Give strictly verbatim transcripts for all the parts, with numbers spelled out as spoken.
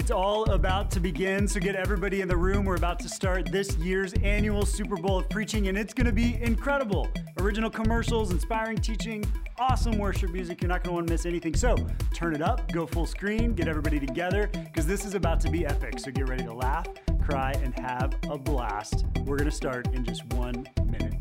It's all about to begin, so get everybody in the room. We're about to start this year's annual Super Bowl of Preaching, and it's gonna be incredible. Original commercials, inspiring teaching, awesome worship music. You're not gonna wanna miss anything. So turn it up, go full screen, get everybody together, because this is about to be epic. So get ready to laugh, cry, and have a blast. We're gonna start in just one minute.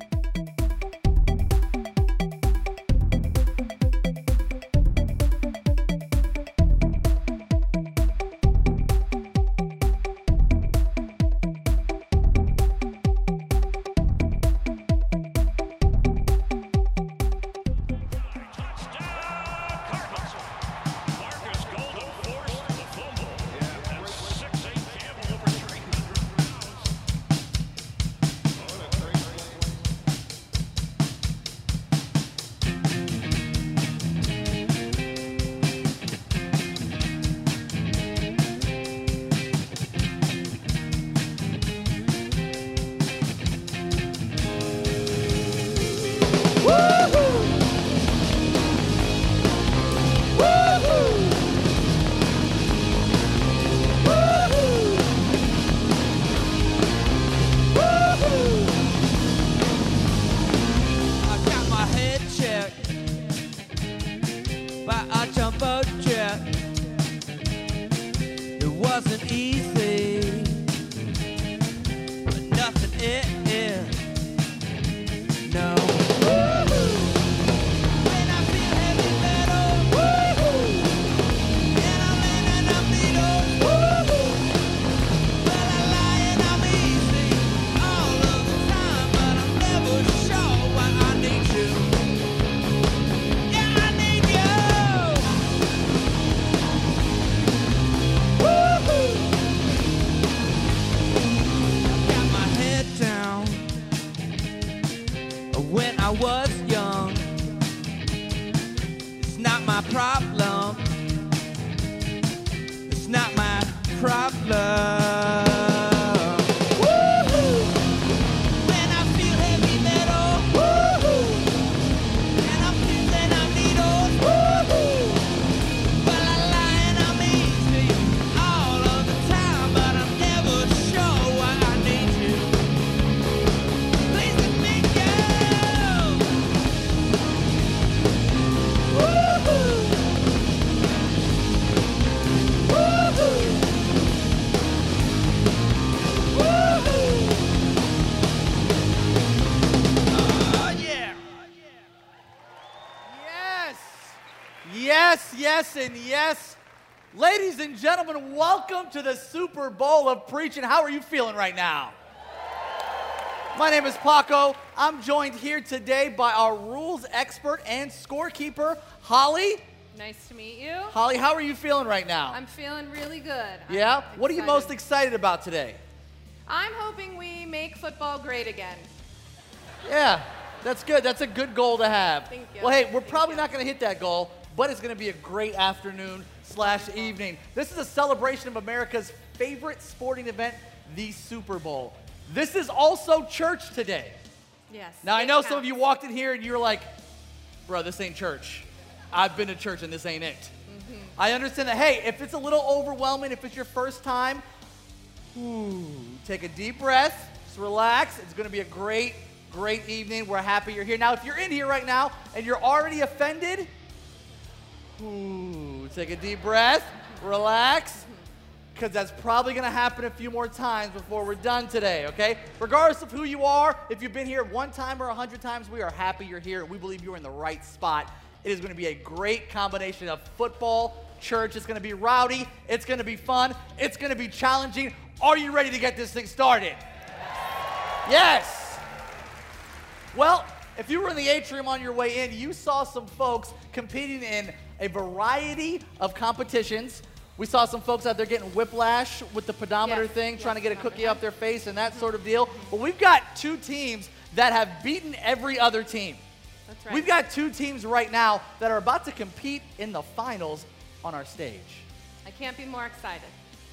Yes and yes. Ladies and gentlemen, welcome to the Super Bowl of Preaching. How are you feeling right now? My name is Paco. I'm joined here today by our rules expert and scorekeeper, Holly. Nice to meet you. Holly, how are you feeling right now? I'm feeling really good. Yeah? I'm what are you most excited about today? I'm hoping we make football great again. Yeah, that's good. That's a good goal to have. Thank you. Well, hey, we're Thank probably you. not going to hit that goal, but it's going to be a great afternoon slash evening. This is a celebration of America's favorite sporting event, the Super Bowl. This is also church today. Yes. Now, I it know counts. some of you walked in here and you're like, bro, this ain't church. I've been to church and this ain't it. Mm-hmm. I understand that, hey, if it's a little overwhelming, if it's your first time, ooh, take a deep breath, just relax. It's going to be a great, great evening. We're happy you're here. Now, if you're in here right now and you're already offended, ooh, take a deep breath, relax, because that's probably going to happen a few more times before we're done today, okay? Regardless of who you are, if you've been here one time or a hundred times, we are happy you're here. We believe you're in the right spot. It is going to be a great combination of football, church. It's going to be rowdy. It's going to be fun. It's going to be challenging. Are you ready to get this thing started? Yes. Well, if you were in the atrium on your way in, you saw some folks competing in a variety of competitions. We saw some folks out there getting whiplash with the pedometer Yes, thing, yes, trying to get a remember cookie that. up their face and that sort of deal. But we've got two teams that have beaten every other team. That's right. We've got two teams right now that are about to compete in the finals on our stage. I can't be more excited.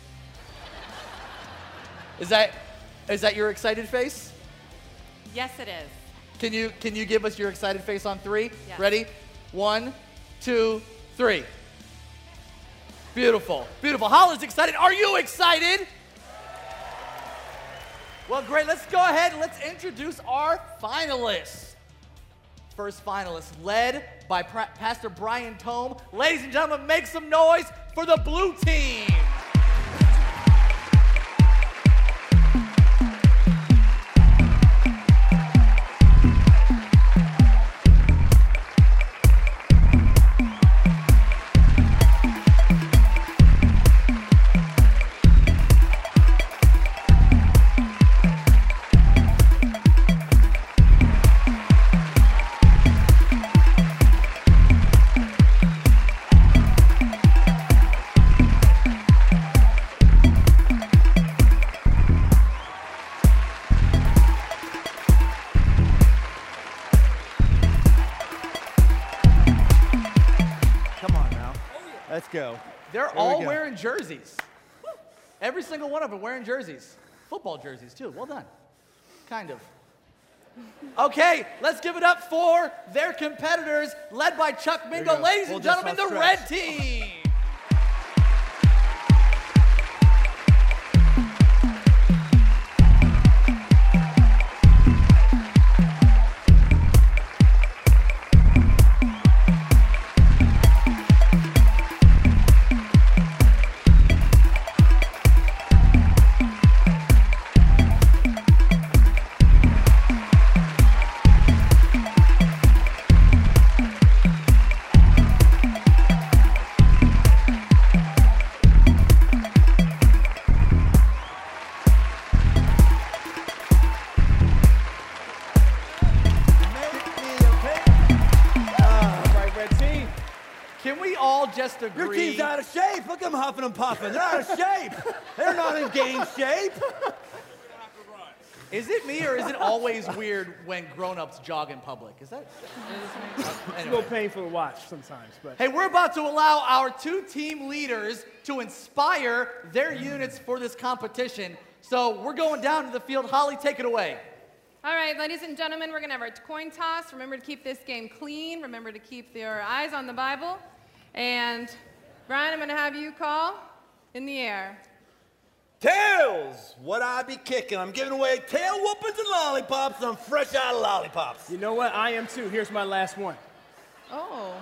Is that is that your excited face? Yes, it is. Can you can you give us your excited face on three? Yes. Ready? One, two, three. Beautiful, beautiful. Holland's excited. Are you excited? Well, great. Let's go ahead and let's introduce our finalists. First finalist, led by Pastor Brian Tome. Ladies and gentlemen, make some noise for the blue team. Let's go. They're all wearing jerseys. Every single one of them wearing jerseys. Football jerseys, too. Well done. Kind of. Okay, let's give it up for their competitors, led by Chuck Mingo. Ladies and gentlemen, the red team. Just agree. Your team's out of shape. Look at them huffing and puffing. They're out of shape. They're not in game shape. Is it me or is it always weird when grown-ups jog in public? Is that? It's anyway. A little painful to watch sometimes. But hey, we're about to allow our two team leaders to inspire their units for this competition. So we're going down to the field. Holly, take it away. All right, ladies and gentlemen, we're going to have our coin toss. Remember to keep this game clean. Remember to keep your eyes on the Bible. And, Brian, I'm going to have you call in the air. Tails! What I be kicking? I'm giving away tail whoopings and lollipops. I'm fresh out of lollipops. You know what? I am too. Here's my last one. Oh.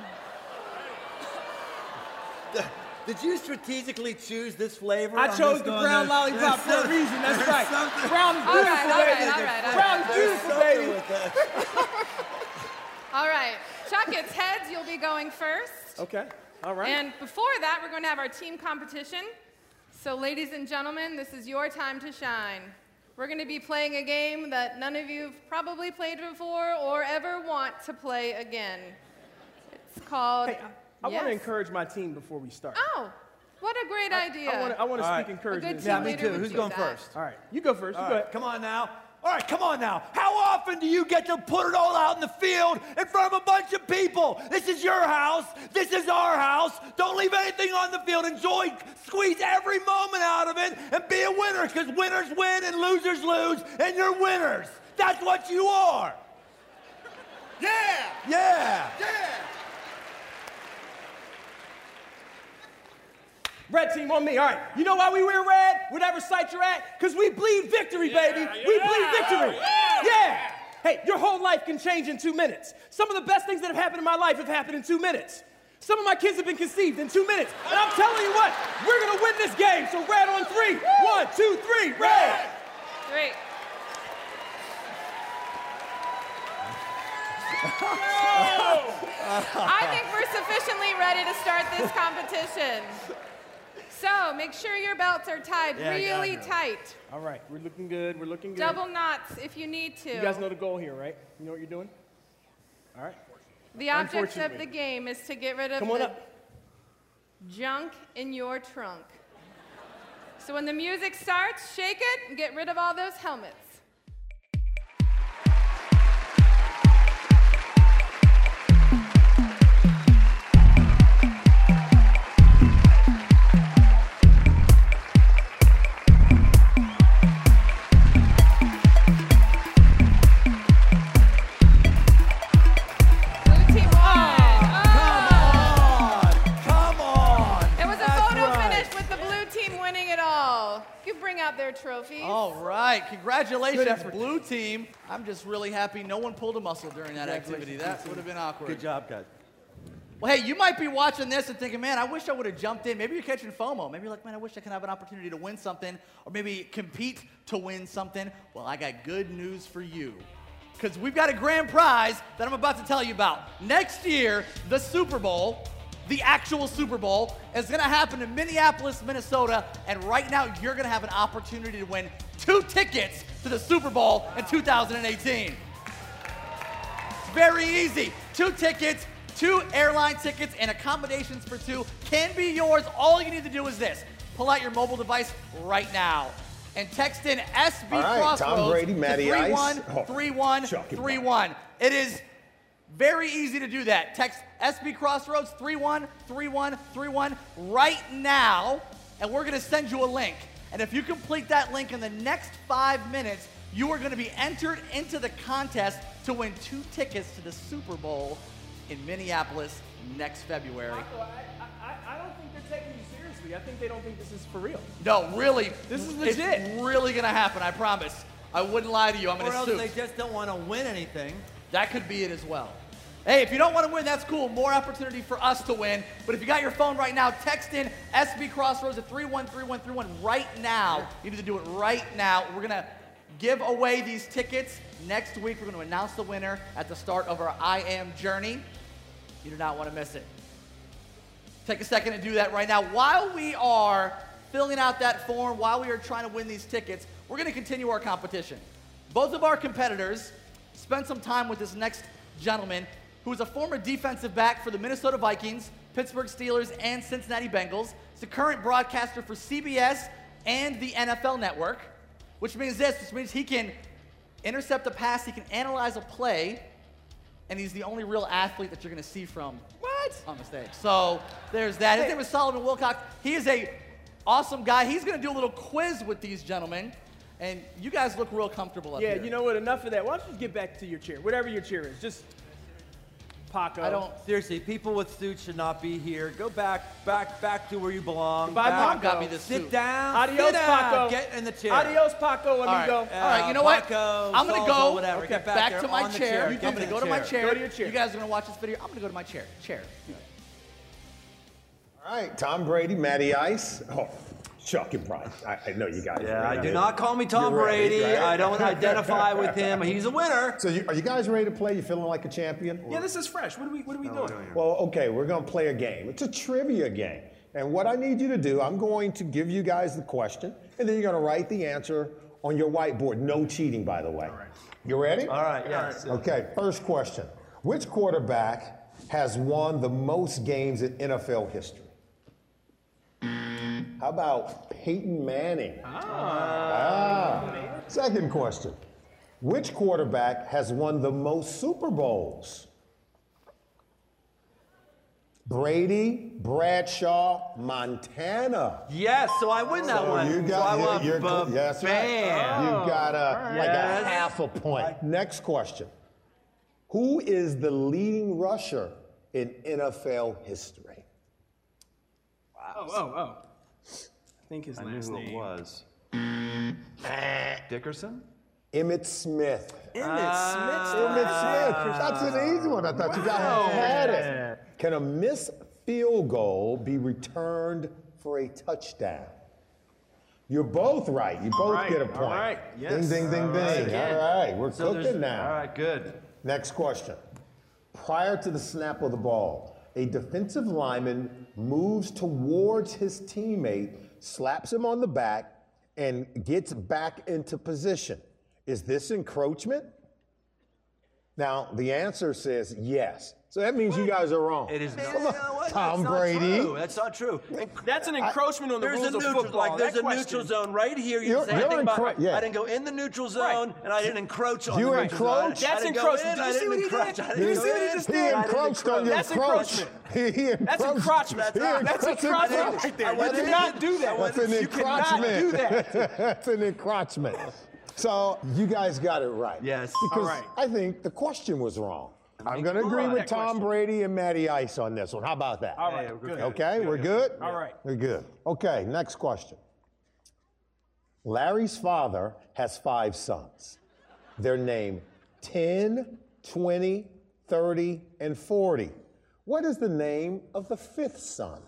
Did you strategically choose this flavor? I chose the brown lollipop for a reason. That's right. Brown is beautiful, baby. All right, all right, all right. Brown is beautiful, baby. All right. Chuck, it's heads. You'll be going first. Okay. All right. And before that, we're going to have our team competition. So, ladies and gentlemen, this is your time to shine. We're going to be playing a game that none of you have probably played before or ever want to play again. It's called... Hey, I, I yes. want to encourage my team before we start. Oh, what a great I, idea. I want to, I want to speak right. encouragement. A good Yeah, team me leader too. would Who's do going that. first? All right. You go first. All you go right, ahead. come on now. All right, come on now. How often do you get to put it all out in the field in front of a bunch of people? This is your house. This is our house. Don't leave anything on the field. Enjoy, squeeze every moment out of it, and be a winner, because winners win and losers lose, and you're winners. That's what you are. Yeah. Yeah. Yeah. Red team on me. All right. You know why we wear red? Whatever site you're at? Because we bleed victory, baby. Yeah, we yeah, bleed victory. Yeah. yeah. Hey, your whole life can change in two minutes. Some of the best things that have happened in my life have happened in two minutes. Some of my kids have been conceived in two minutes. And I'm telling you what, we're going to win this game. So red on three. One, two, three, red. Three. I think we're sufficiently ready to start this competition. So make sure your belts are tied yeah, really tight. All right, we're looking good. We're looking good. Double knots if you need to. You guys know the goal here, right? You know what you're doing? All right. The object of the game is to get rid of Come on the up. junk in your trunk. So when the music starts, shake it and get rid of all those helmets. Come on. Come on. It was a photo bring out their trophies. All right, congratulations, blue team. I'm just really happy no one pulled a muscle during that activity. That would have been awkward. Good job, guys. Well, hey, you might be watching this and thinking, man, I wish I would have jumped in. Maybe you're catching FOMO. Maybe you're like, man, I wish I could have an opportunity to win something, or maybe compete to win something. Well, I got good news for you, because we've got a grand prize that I'm about to tell you about. Next year, the Super Bowl, the actual Super Bowl, is going to happen in Minneapolis, Minnesota, and right now you're going to have an opportunity to win two tickets to the Super Bowl in two thousand eighteen. It's very easy. Two tickets. Two airline tickets and accommodations for two can be yours. All you need to do is this. Pull out your mobile device right now and text in S B All right, Crossroads Tom Brady, to Matty three Ice. one three one Chuck it three one. It is very easy to do that. Text S B Crossroads three one three one three one right now, and we're going to send you a link. And if you complete that link in the next five minutes, you are going to be entered into the contest to win two tickets to the Super Bowl in Minneapolis next February. Marco, I, I, I don't think they're taking you seriously. I think they don't think this is for real. No, really. This is legit. It's really going to happen, I promise. I wouldn't lie to you. I'm going Or to else sue. they just don't want to win anything. That could be it as well. Hey, if you don't want to win, that's cool. More opportunity for us to win. But if you got your phone right now, text in S B Crossroads at three one three one three one right now. You need to do it right now. We're going to give away these tickets. Next week, we're going to announce the winner at the start of our I Am Journey. You do not want to miss it. Take a second to do that right now. While we are filling out that form, while we are trying to win these tickets, we're going to continue our competition. Both of our competitors spent some time with this next gentleman, who is a former defensive back for the Minnesota Vikings, Pittsburgh Steelers, and Cincinnati Bengals. He's a current broadcaster for C B S and the N F L Network, which means this, which means he can intercept a pass, he can analyze a play, and he's the only real athlete that you're going to see from what? on the stage. So there's that. His name is Solomon Wilcox. He is a awesome guy. He's going to do a little quiz with these gentlemen, and you guys look real comfortable up Yeah, here. you know what? Enough of that. Why don't you just get back to your chair? Whatever your chair is. Just Paco. I don't. Seriously, people with suits should not be here. Go back, back, back to where you belong. Goodbye, Back. Mom got me this Sit suit. down. Adios, sit down. Paco. Get in the chair. Adios, Paco, amigo. All right, all right. You know Uh, what? Paco, I'm gonna Salsa, go whatever. okay, Get back back there to my on the chair. chair. I'm Get gonna in go the to my chair. chair. Go to your chair. You guys are gonna watch this video. I'm gonna go to my chair. Chair. All right, Tom Brady, Matty Ice. Oh, Chuck and Brian. I, I know you guys. Yeah, are I ready. do not call me Tom You're ready, Brady. right? I don't identify with him. He's a winner. So you, are you guys ready to play? You feeling like a champion? Yeah, this is fresh. What are we, what are we doing? Well, okay, we're going to play a game. It's a trivia game. And what I need you to do, I'm going to give you guys the question, and then you're going to write the answer on your whiteboard. No cheating, by the way. All right. You ready? All right, yes. Okay, first question. Which quarterback has won the most games in N F L history? How about Peyton Manning? Ah. ah. Second question. Which quarterback has won the most Super Bowls? Brady, Bradshaw, Montana. Yes, so I win that So one. you so got, I you- won. you're, Ba- yes, right. bam. You got a, like a Yes. half a point. Next question. Who is the leading rusher in N F L history? Oh, oh, oh. I think his I knew last who name. it was. Dickerson? Emmett Smith. Emmett Emmett Smith. That's an easy one. I thought you guys had it. Can a missed field goal be returned for a touchdown? You're both right. You both right, get a all point. right, yes. Ding, ding, ding, All right, ding. again. All right, we're So there's- cooking now. All right, good. Next question. Prior to the snap of the ball, a defensive lineman moves towards his teammate, slaps him on the back, and gets back into position. Is this encroachment? Now, the answer says yes. So that means you guys are wrong. It is not. Come on, You know what? Tom That's not Brady. true. That's not true. That's an encroachment on the There's rules a of neutral, football. like there's That a neutral question- zone right here. You You're- say anything you're about encro- yeah. I didn't go in the neutral zone, and I didn't encroach on You the neutral zone. encroached? I That's didn't go encroachment. in, Did I you see didn't what he encroach. did? I Did didn't you go see what he in. just He did? I didn't encroached on your That's approach. encroachment. He, he That's encroached. encroachment. He That's encroached. encroachment right there. You cannot do that. That's an You cannot encroachment. do that. That's an encroachment. So you guys got it right. Yes. Because All right. I think the question was wrong. I'm going to agree right. with That Tom question. Brady and Matty Ice on this one. How about that? All right, good. Okay, we're good? All right. We're good. Okay, next question. Larry's father has five sons. They're named ten, twenty, thirty, and forty. What is the name of the fifth son?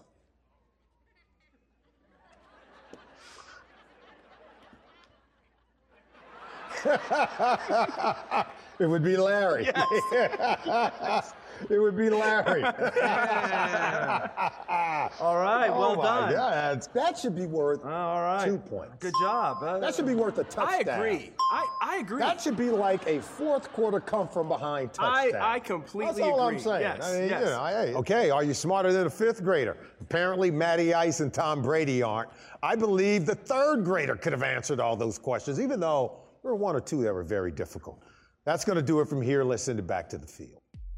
It would be Larry. Yes. It would be Larry. Yeah. All right, Oh well my done. God. That should be worth All right. two points. Good job. Uh, That should be worth a touchdown. I agree. I, I agree. That should be like a fourth quarter come from behind I, touchdown. I completely That's all agree. I'm saying. Yes, I mean, yes. you know, I- okay, are you smarter than a fifth grader? Apparently, Matty Ice and Tom Brady aren't. I believe the third grader could have answered all those questions, even though there were one or two that were very difficult. That's going to do it from here. Let's send it back to the field.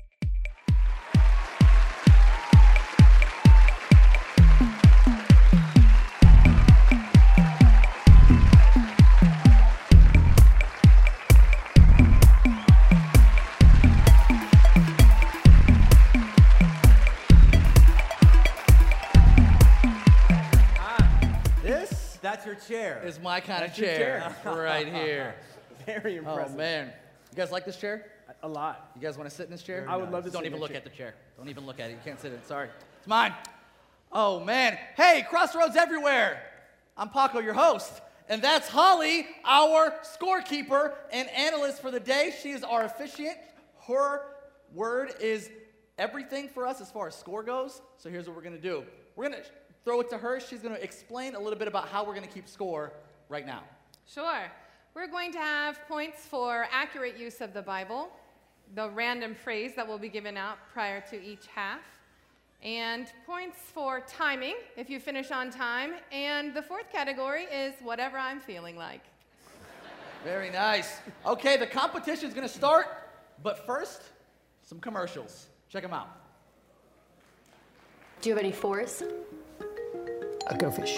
This? That's your chair. Is my kind That's of your chair, right here. Very Oh impressive. man, you guys like this chair? A lot. You guys want to sit in this chair? I would love to Don't sit in even that look chair. at the chair. Don't even look at it. You can't sit in it. Sorry. It's mine. Oh man. Hey, Crossroads everywhere. I'm Paco, your host. And that's Holly, our scorekeeper and analyst for the day. She is our officiant. Her word is everything for us as far as score goes. So here's what we're going to do. We're going to throw it to her. She's going to explain a little bit about how we're going to keep score right now. Sure. We're going to have points for accurate use of the Bible, the random phrase that will be given out prior to each half, and points for timing, if you finish on time, and the fourth category is whatever I'm feeling like. Very nice. Okay, the competition is going to start, but first, some commercials. Check them out. Do you have any fours? A go fish.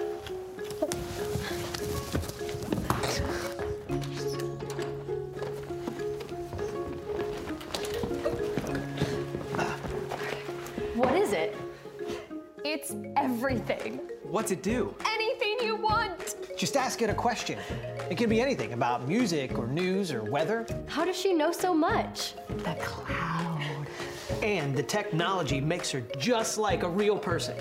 What is it? It's everything. What's it do? Anything you want. Just ask it a question. It can be anything about music or news or weather. How does she know so much? The cloud. And the technology makes her just like a real person.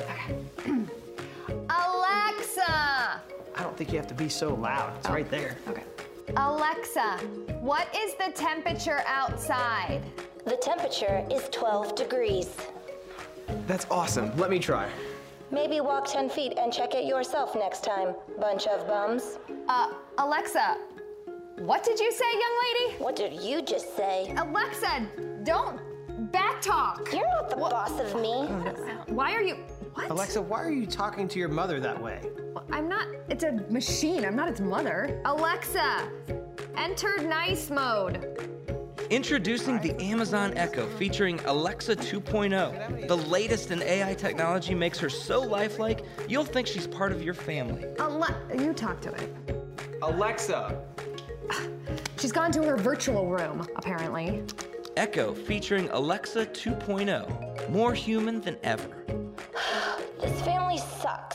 Alexa! I don't think you have to be so loud. It's right there. Okay. Alexa, what is the temperature outside? The temperature is twelve degrees. That's awesome. Let me try. Maybe walk ten feet and check it yourself next time, bunch of bums. Uh, Alexa, what did you say, young lady? What did you just say? Alexa, don't back talk. You're not the boss of me. Why are you, what? Alexa, why are you talking to your mother that way? I'm not, it's a machine, I'm not its mother. Alexa, enter nice mode. Introducing the Amazon Echo featuring Alexa two point oh. The latest in A I technology makes her so lifelike, you'll think she's part of your family. Ale- you talk to it. Alexa. She's gone to her virtual room, apparently. Echo featuring Alexa two point oh. More human than ever. This family sucks.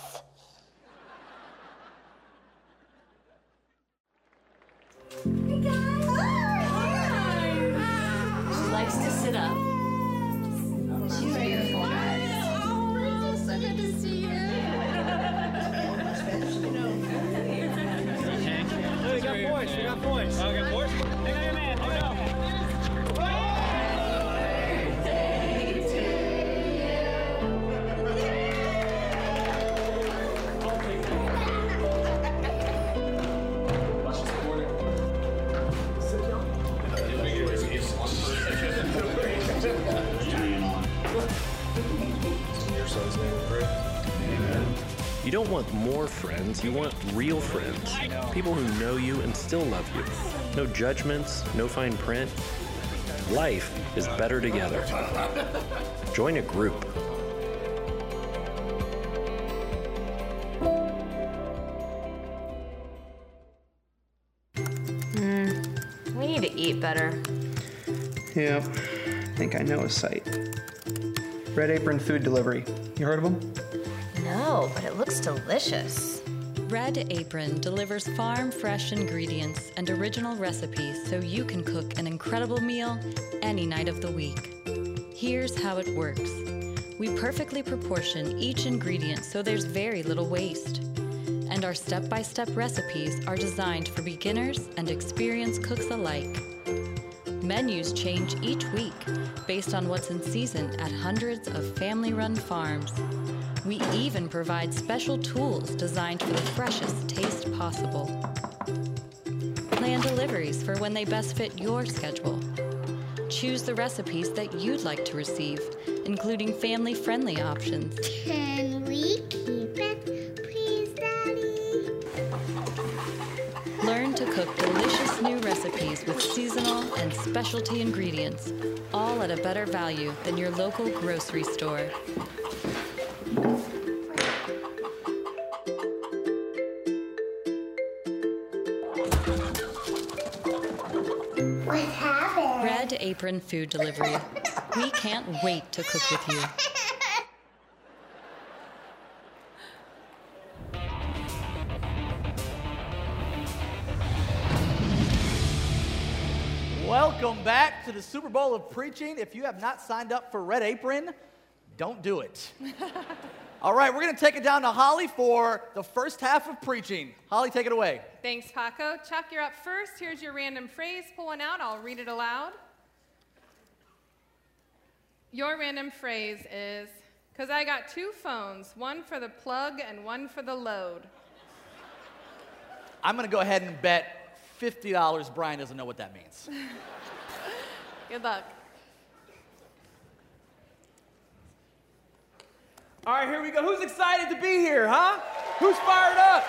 She likes to sit up. She's beautiful, guys. So good to see you. We got points. We got points. Oh, we got points? Hey, hey, man. Oh, no. You don't want more friends, you want real friends. People who know you and still love you. No judgments, no fine print. Life is better together. Join a group. Mm, we need to eat better. Yeah, I think I know a site. Red Apron Food Delivery. You heard of them? No, but it looks delicious. Red Apron delivers farm-fresh ingredients and original recipes so you can cook an incredible meal any night of the week. Here's how it works. We perfectly proportion each ingredient so there's very little waste. And our step-by-step recipes are designed for beginners and experienced cooks alike. Menus change each week based on what's in season at hundreds of family-run farms. We even provide special tools designed for the freshest taste possible. Plan deliveries for when they best fit your schedule. Choose the recipes that you'd like to receive, including family-friendly options. Can we keep it, please, Daddy? Learn to cook delicious new recipes with seasonal and specialty ingredients, all at a better value than your local grocery store. What happened? Red Apron Food Delivery. We can't wait to cook with you. Welcome back to the Super Bowl of Preaching. If you have not signed up for Red Apron, don't do it. All right, we're going to take it down to Holly for the first half of preaching. Holly, take it away. Thanks, Paco. Chuck, you're up first. Here's your random phrase. Pull one out. I'll read it aloud. Your random phrase is, because I got two phones, one for the plug and one for the load. I'm going to go ahead and bet fifty dollars Brian doesn't know what that means. Good luck. All right, here we go. Who's excited to be here, huh? Who's fired up?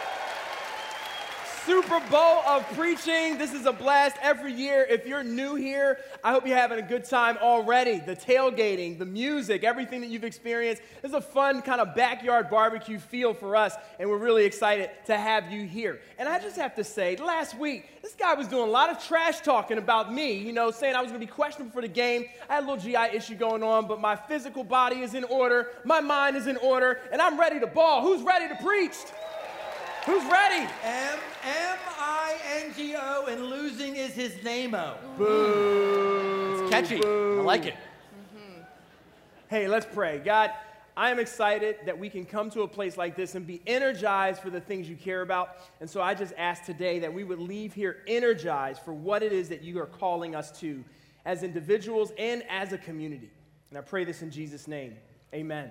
Super Bowl of Preaching. This is a blast every year. If you're new here, I hope you're having a good time already. The tailgating, the music, everything that you've experienced. This is a fun kind of backyard barbecue feel for us, and we're really excited to have you here. And I just have to say, last week, this guy was doing a lot of trash talking about me, you know, saying I was going to be questionable for the game. I had a little G I issue going on, but my physical body is in order, my mind is in order, and I'm ready to ball. Who's ready to preach? Who's ready? M M I N G O, and losing is his name-o. Boo. It's catchy. Boo. I like it. Mm-hmm. Hey, let's pray. God, I am excited that we can come to a place like this and be energized for the things you care about. And so I just ask today that we would leave here energized for what it is that you are calling us to as individuals and as a community. And I pray this in Jesus' name. Amen.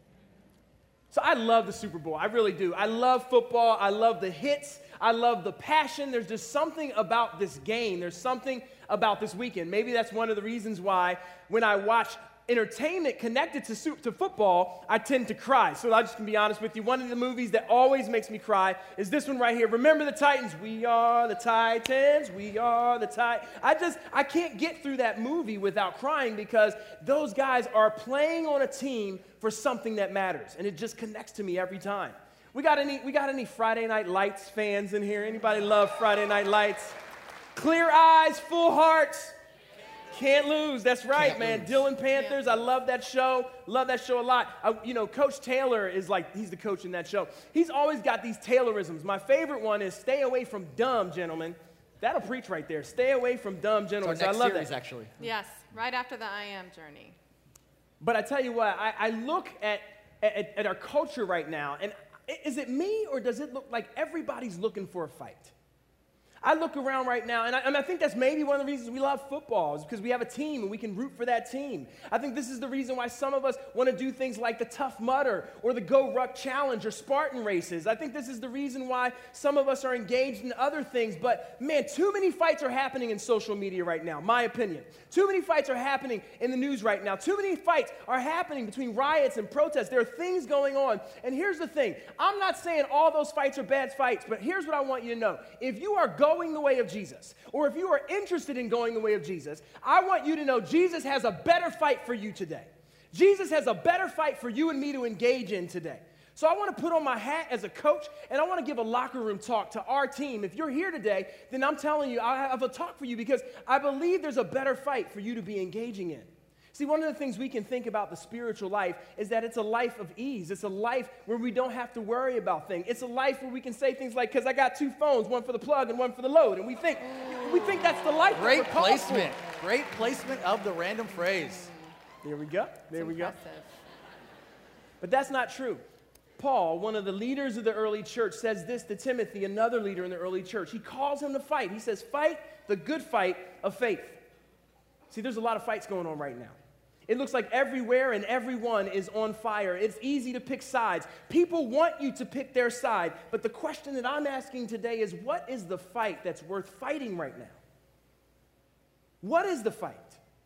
So I love the Super Bowl. I really do. I love football. I love the hits. I love the passion. There's just something about this game. There's something about this weekend. Maybe that's one of the reasons why when I watch entertainment connected to, to football, I tend to cry. So I just can be honest with you. One of the movies that always makes me cry is this one right here. Remember the Titans. We are the Titans. We are the Titans. I just, I can't get through that movie without crying because those guys are playing on a team for something that matters. And it just connects to me every time. We got any, we got any Friday Night Lights fans in here? Anybody love Friday Night Lights? Clear eyes, full hearts. Can't lose. That's right, Can't man. Lose. Dylan Panthers. I love that show. Love that show a lot. I, you know, Coach Taylor is like, he's the coach in that show. He's always got these Taylorisms. My favorite one is stay away from dumb, gentlemen. That'll preach right there. Stay away from dumb, gentlemen. So I love series, that. Actually. Yes, right after the I Am journey. But I tell you what, I, I look at, at, at our culture right now, and is it me or does it look like everybody's looking for a fight? I look around right now, and I, and I think that's maybe one of the reasons we love football is because we have a team and we can root for that team. I think this is the reason why some of us want to do things like the Tough Mudder or the Go Ruck Challenge or Spartan races. I think this is the reason why some of us are engaged in other things. But, man, too many fights are happening in social media right now, my opinion. Too many fights are happening in the news right now. Too many fights are happening between riots and protests. There are things going on. And here's the thing. I'm not saying all those fights are bad fights, but here's what I want you to know. If you are going Going the way of Jesus, or if you are interested in going the way of Jesus, I want you to know Jesus has a better fight for you today. Jesus has a better fight for you and me to engage in today. So I want to put on my hat as a coach, and I want to give a locker room talk to our team. If you're here today, then I'm telling you, I have a talk for you because I believe there's a better fight for you to be engaging in. See, one of the things we can think about the spiritual life is that it's a life of ease. It's a life where we don't have to worry about things. It's a life where we can say things like, because I got two phones, one for the plug and one for the load. And we think, we think that's the life Great that we're called for. placement. Great placement of the random phrase. There we go. There we go. Impressive. But that's not true. Paul, one of the leaders of the early church, says this to Timothy, another leader in the early church. He calls him to fight. He says, fight the good fight of faith. See, there's a lot of fights going on right now. It looks like everywhere and everyone is on fire. It's easy to pick sides. People want you to pick their side. But the question that I'm asking today is, what is the fight that's worth fighting right now? What is the fight?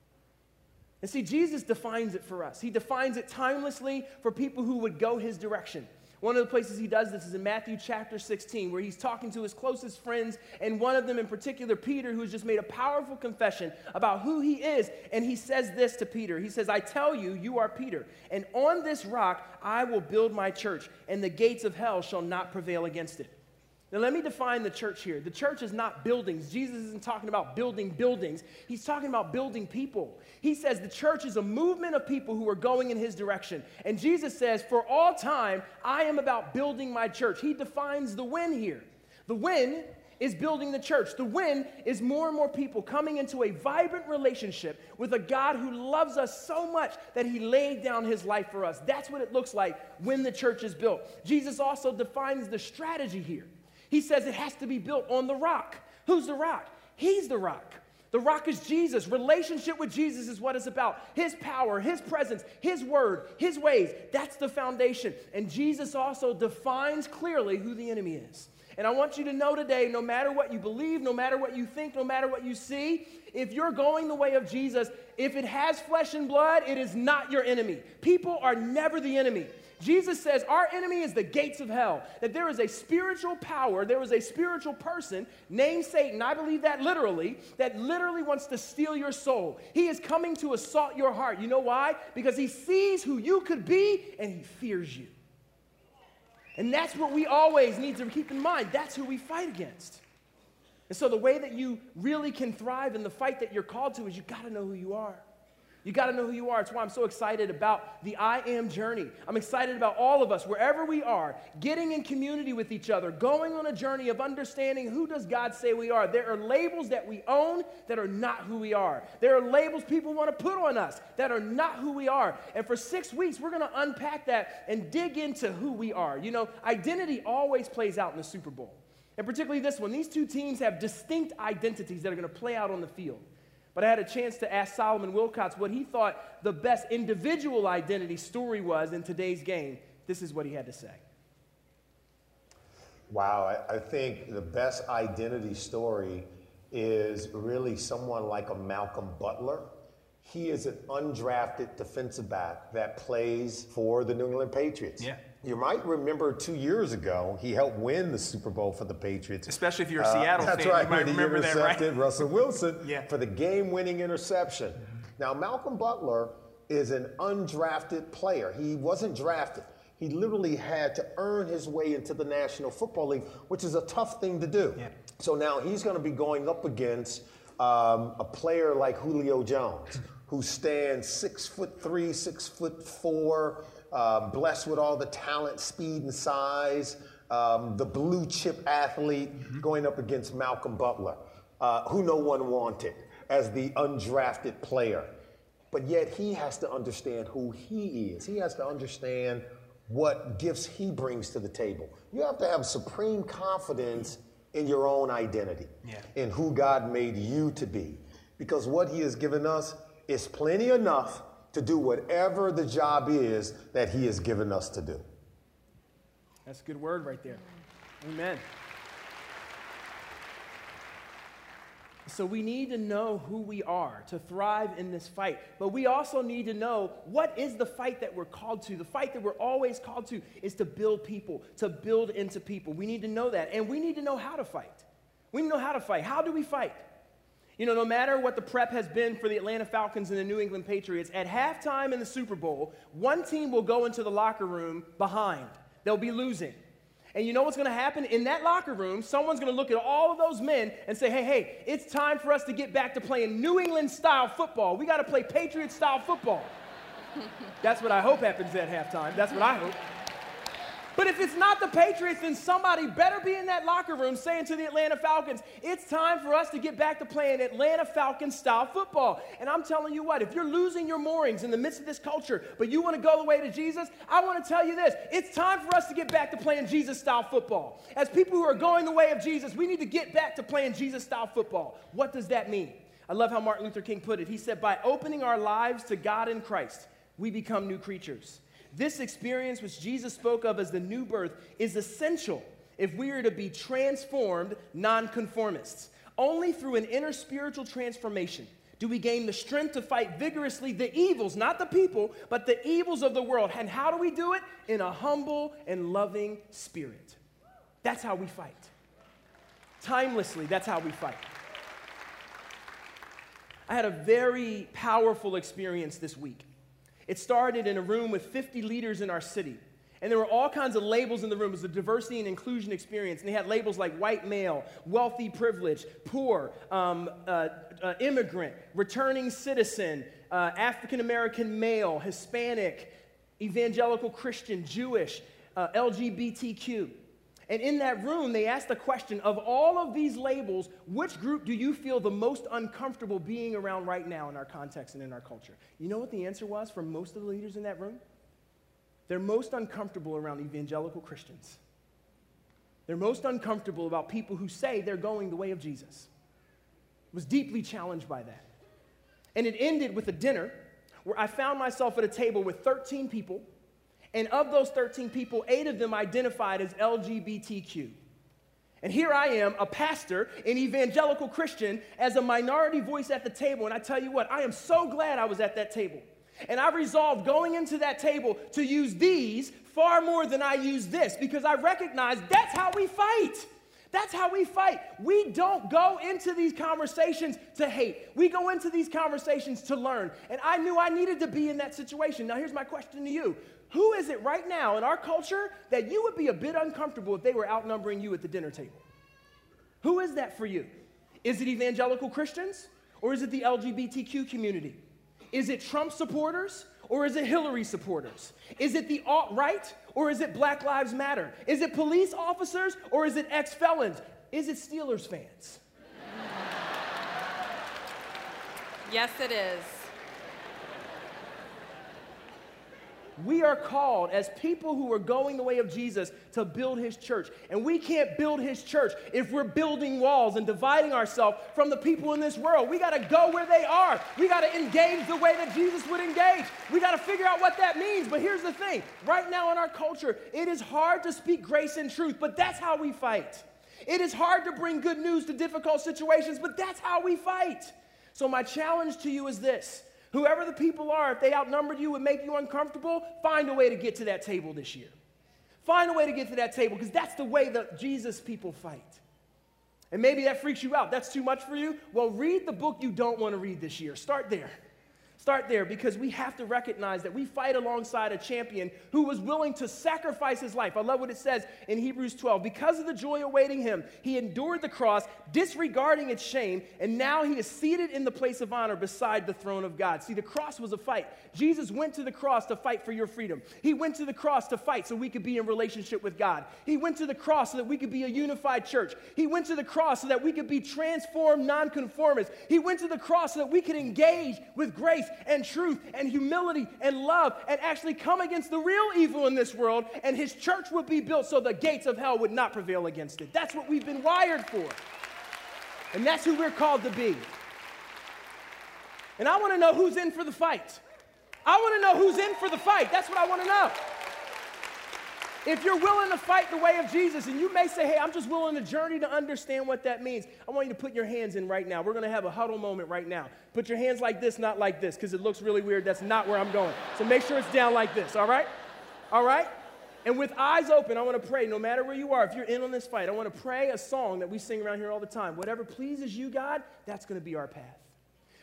And see, Jesus defines it for us. He defines it timelessly for people who would go his direction. One of the places he does this is in Matthew chapter sixteen, where he's talking to his closest friends, and one of them in particular, Peter, who's just made a powerful confession about who he is. And he says this to Peter. He says, I tell you, you are Peter, and on this rock I will build my church, and the gates of hell shall not prevail against it. Now, let me define the church here. The church is not buildings. Jesus isn't talking about building buildings. He's talking about building people. He says the church is a movement of people who are going in his direction. And Jesus says, for all time, I am about building my church. He defines the win here. The win is building the church. The win is more and more people coming into a vibrant relationship with a God who loves us so much that he laid down his life for us. That's what it looks like when the church is built. Jesus also defines the strategy here. He says it has to be built on the rock. Who's the rock? He's the rock. The rock is Jesus. Relationship with Jesus is what it's about. His power, his presence, his word, his ways. That's the foundation. And Jesus also defines clearly who the enemy is. And I want you to know today, no matter what you believe, no matter what you think, no matter what you see, if you're going the way of Jesus, if it has flesh and blood, it is not your enemy. People are never the enemy. Jesus says our enemy is the gates of hell, that there is a spiritual power, there is a spiritual person named Satan, I believe that literally, that literally wants to steal your soul. He is coming to assault your heart. You know why? Because he sees who you could be and he fears you. And that's what we always need to keep in mind. That's who we fight against. And so the way that you really can thrive in the fight that you're called to is you got to know who you are. You got to know who you are. It's why I'm so excited about the I Am journey. I'm excited about all of us, wherever we are, getting in community with each other, going on a journey of understanding who does God say we are. There are labels that we own that are not who we are. There are labels people want to put on us that are not who we are. And for six weeks, we're going to unpack that and dig into who we are. You know, identity always plays out in the Super Bowl. And particularly this one. These two teams have distinct identities that are going to play out on the field. But I had a chance to ask Solomon Wilcots what he thought the best individual identity story was in today's game. This is what he had to say. Wow, I, I think the best identity story is really someone like a Malcolm Butler. He is an undrafted defensive back that plays for the New England Patriots. Yeah. You might remember two years ago, he helped win the Super Bowl for the Patriots. Especially if you're a Seattle uh, that's fan, right. you might He remember that, right? intercepted Russell Wilson yeah. for the game-winning interception. Mm-hmm. Now, Malcolm Butler is an undrafted player. He wasn't drafted. He literally had to earn his way into the National Football League, which is a tough thing to do. Yeah. So now he's going to be going up against um, a player like Julio Jones, who stands six foot three, six foot four, uh, blessed with all the talent, speed, and size, um, the blue chip athlete mm-hmm. going up against Malcolm Butler, uh, who no one wanted as the undrafted player. But yet he has to understand who he is. He has to understand what gifts he brings to the table. You have to have supreme confidence in your own identity, yeah. in who God made you to be. Because what he has given us is plenty enough to do whatever the job is that he has given us to do. That's a good word right there. Amen. So we need to know who we are to thrive in this fight. But we also need to know what is the fight that we're called to. The fight that we're always called to is to build people, to build into people. We need to know that. And we need to know how to fight. We need to know how to fight. How do we fight? You know, no matter what the prep has been for the Atlanta Falcons and the New England Patriots, at halftime in the Super Bowl, one team will go into the locker room behind. They'll be losing. And you know what's going to happen? In that locker room, someone's going to look at all of those men and say, hey, hey, it's time for us to get back to playing New England-style football. We got to play Patriot-style football. That's what I hope happens at halftime. That's what I hope. But if it's not the Patriots, then somebody better be in that locker room saying to the Atlanta Falcons, it's time for us to get back to playing Atlanta Falcons-style football. And I'm telling you what, if you're losing your moorings in the midst of this culture, but you want to go the way to Jesus, I want to tell you this. It's time for us to get back to playing Jesus-style football. As people who are going the way of Jesus, we need to get back to playing Jesus-style football. What does that mean? I love how Martin Luther King put it. He said, by opening our lives to God in Christ, we become new creatures. This experience, which Jesus spoke of as the new birth, is essential if we are to be transformed nonconformists. Only through an inner spiritual transformation do we gain the strength to fight vigorously the evils, not the people, but the evils of the world. And how do we do it? In a humble and loving spirit. That's how we fight. Timelessly, that's how we fight. I had a very powerful experience this week. It started in a room with fifty leaders in our city. And there were all kinds of labels in the room. It was a diversity and inclusion experience. And they had labels like white male, wealthy privilege, poor, um, uh, uh, immigrant, returning citizen, uh, African-American male, Hispanic, evangelical Christian, Jewish, uh, L G B T Q. And in that room, they asked the question, of all of these labels, which group do you feel the most uncomfortable being around right now in our context and in our culture? You know what the answer was from most of the leaders in that room? They're most uncomfortable around evangelical Christians. They're most uncomfortable about people who say they're going the way of Jesus. I was deeply challenged by that. And it ended with a dinner where I found myself at a table with thirteen people. And of those thirteen people, eight of them identified as L G B T Q. And here I am, a pastor, an evangelical Christian, as a minority voice at the table. And I tell you what, I am so glad I was at that table. And I resolved going into that table to use these far more than I use this, because I recognize that's how we fight. That's how we fight. We don't go into these conversations to hate. We go into these conversations to learn. And I knew I needed to be in that situation. Now, here's my question to you. Who is it right now in our culture that you would be a bit uncomfortable if they were outnumbering you at the dinner table? Who is that for you? Is it evangelical Christians, or is it the L G B T Q community? Is it Trump supporters, or is it Hillary supporters? Is it the alt-right, or is it Black Lives Matter? Is it police officers, or is it ex-felons? Is it Steelers fans? Yes, it is. We are called as people who are going the way of Jesus to build his church. And we can't build his church if we're building walls and dividing ourselves from the people in this world. We got to go where they are. We got to engage the way that Jesus would engage. We got to figure out what that means. But here's the thing. Right now in our culture, it is hard to speak grace and truth, but that's how we fight. It is hard to bring good news to difficult situations, but that's how we fight. So my challenge to you is this. Whoever the people are, if they outnumbered you and make you uncomfortable, find a way to get to that table this year. Find a way to get to that table, because that's the way that Jesus people fight. And maybe that freaks you out. That's too much for you? Well, read the book you don't want to read this year. Start there. Start there, because we have to recognize that we fight alongside a champion who was willing to sacrifice his life. I love what it says in Hebrews twelve. Because of the joy awaiting him, he endured the cross, disregarding its shame, and now he is seated in the place of honor beside the throne of God. See, the cross was a fight. Jesus went to the cross to fight for your freedom. He went to the cross to fight so we could be in relationship with God. He went to the cross so that we could be a unified church. He went to the cross so that we could be transformed nonconformists. He went to the cross so that we could engage with grace and truth and humility and love and actually come against the real evil in this world, and his church would be built so the gates of hell would not prevail against it. That's what we've been wired for. And that's who we're called to be. And I want to know who's in for the fight. I want to know who's in for the fight. That's what I want to know. If you're willing to fight the way of Jesus, and you may say, hey, I'm just willing to journey to understand what that means, I want you to put your hands in right now. We're going to have a huddle moment right now. Put your hands like this, not like this, because it looks really weird. That's not where I'm going. So make sure it's down like this, all right? All right? And with eyes open, I want to pray, no matter where you are, if you're in on this fight, I want to pray a song that we sing around here all the time. Whatever pleases you, God, that's going to be our path.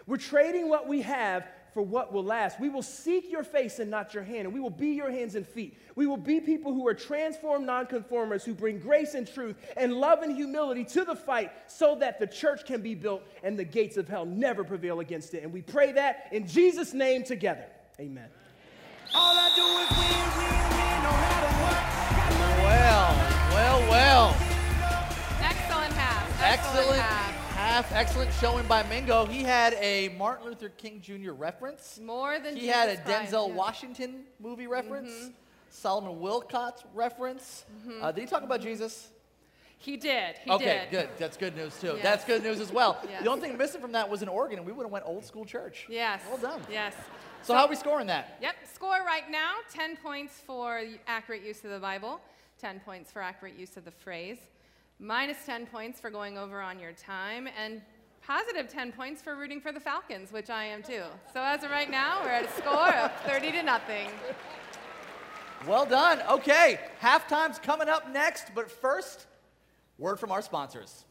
We're trading what we have for what will last. We will seek your face and not your hand, and we will be your hands and feet. We will be people who are transformed nonconformers who bring grace and truth and love and humility to the fight so that the church can be built and the gates of hell never prevail against it. And we pray that in Jesus' name together. Amen. All I do is win, win, win, no matter what. Well, well, well. Excellent half. Excellent half. Excellent showing by Mingo. He had a Martin Luther King Junior reference. More than He Jesus had a Christ, Denzel yeah. Washington movie reference. Mhm. Solomon Wilcott reference. Mhm. Uh, did he talk about Jesus? He did. He okay, did. good. That's good news too. Yes. That's good news as well. Yes. The only thing missing from that was an organ, and we would have went old school church. Yes. Well done. Yes. So, how are we scoring that? Yep. Score right now, ten points for accurate use of the Bible, ten points for accurate use of the phrase, minus ten points for going over on your time, and positive ten points for rooting for the Falcons, which I am too. So as of right now, we're at a score of thirty to nothing. Well done. Okay, halftime's coming up next, but first, word from our sponsors.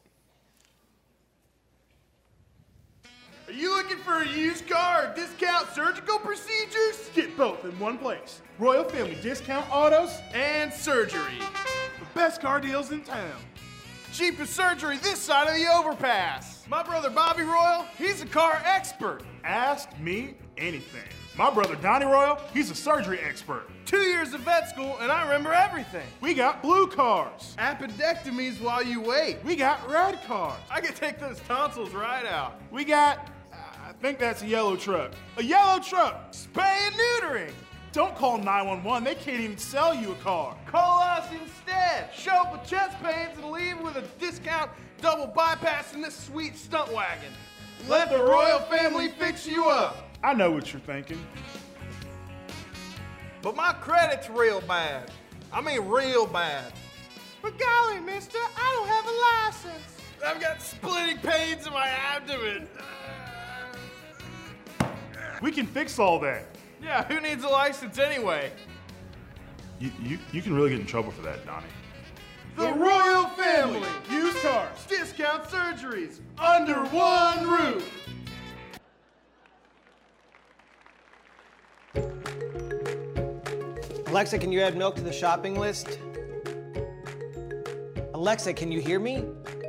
Are you looking for a used car or discount surgical procedures? Get both in one place. Royal Family Discount Autos and Surgery. The best car deals in town. Cheapest surgery this side of the overpass. My brother Bobby Royal, he's a car expert. Ask me anything. My brother Donnie Royal, he's a surgery expert. Two years of vet school, and I remember everything. We got blue cars. Appendectomies while you wait. We got red cars. I can take those tonsils right out. We got, uh, I think that's a yellow truck. A yellow truck. Spay and neutering. Don't call nine one one. They can't even sell you a car. Call us instead. Show up with chest pains and leave with a discount double bypass in this sweet stunt wagon. Let the Royal family fix you up. I know what you're thinking. But my credit's real bad. I mean real bad. But golly, mister, I don't have a license. I've got splitting pains in my abdomen. We can fix all that. Yeah, who needs a license anyway? You, you, you can really get in trouble for that, Donnie. The Royal Family. Used cars, discount surgeries, under one roof. Alexa, can you add milk to the shopping list? Alexa, can you hear me?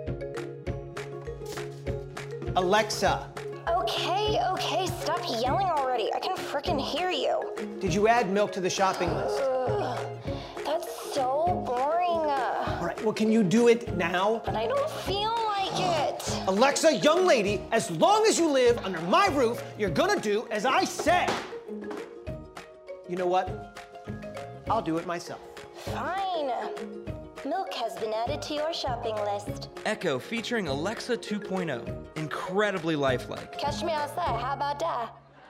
Alexa. Okay, okay, stop yelling already. I can frickin' hear you. Did you add milk to the shopping list? Ugh, that's so boring. All right, well, can you do it now? But I don't feel like it. Alexa, young lady, as long as you live under my roof, you're gonna do as I say. You know what? I'll do it myself. Fine. Milk has been added to your shopping list. Echo featuring Alexa two point oh. Incredibly lifelike. Catch me outside. How about that?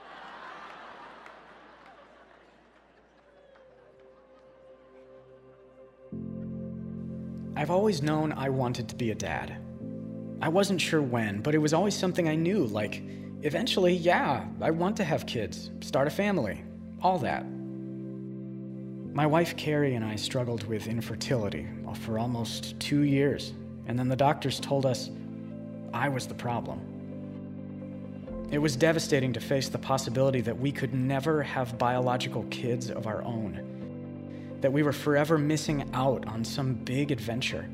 I've always known I wanted to be a dad. I wasn't sure when, but it was always something I knew, like, eventually, yeah, I want to have kids, start a family, all that. My wife Carrie and I struggled with infertility for almost two years, and then the doctors told us I was the problem. It was devastating to face the possibility that we could never have biological kids of our own, that we were forever missing out on some big adventure.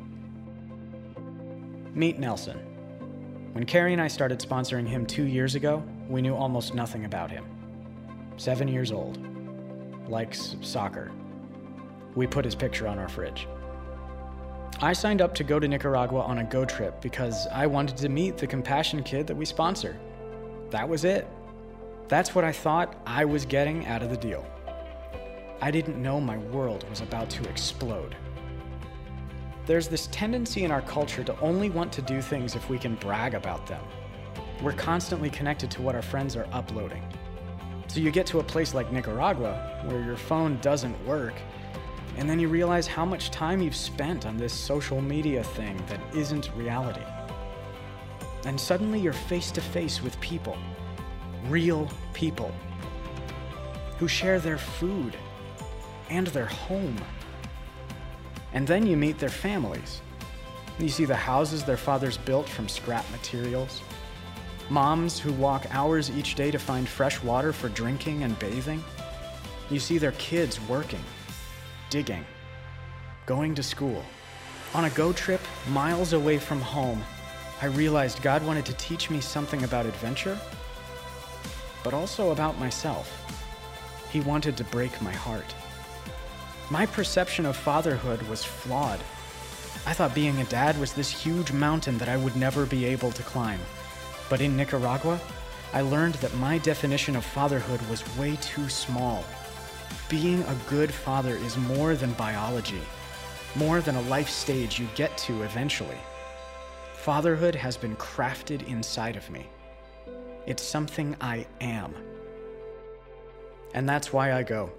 Meet Nelson. When Carrie and I started sponsoring him two years ago, we knew almost nothing about him. Seven years old. Likes soccer. We put his picture on our fridge. I signed up to go to Nicaragua on a go trip because I wanted to meet the Compassion kid that we sponsor. That was it. That's what I thought I was getting out of the deal. I didn't know my world was about to explode. There's this tendency in our culture to only want to do things if we can brag about them. We're constantly connected to what our friends are uploading. So you get to a place like Nicaragua, where your phone doesn't work, and then you realize how much time you've spent on this social media thing that isn't reality. And suddenly you're face to face with people, real people, who share their food and their home. And then you meet their families. You see the houses their fathers built from scrap materials, Moms who walk hours each day to find fresh water for drinking and bathing. You see their kids working, digging, going to school. On a go trip, miles away from home, I realized God wanted to teach me something about adventure, but also about myself. He wanted to break my heart. My perception of fatherhood was flawed. I thought being a dad was this huge mountain that I would never be able to climb. But in Nicaragua, I learned that my definition of fatherhood was way too small. Being a good father is more than biology, more than a life stage you get to eventually. Fatherhood has been crafted inside of me. It's something I am. And that's why I go.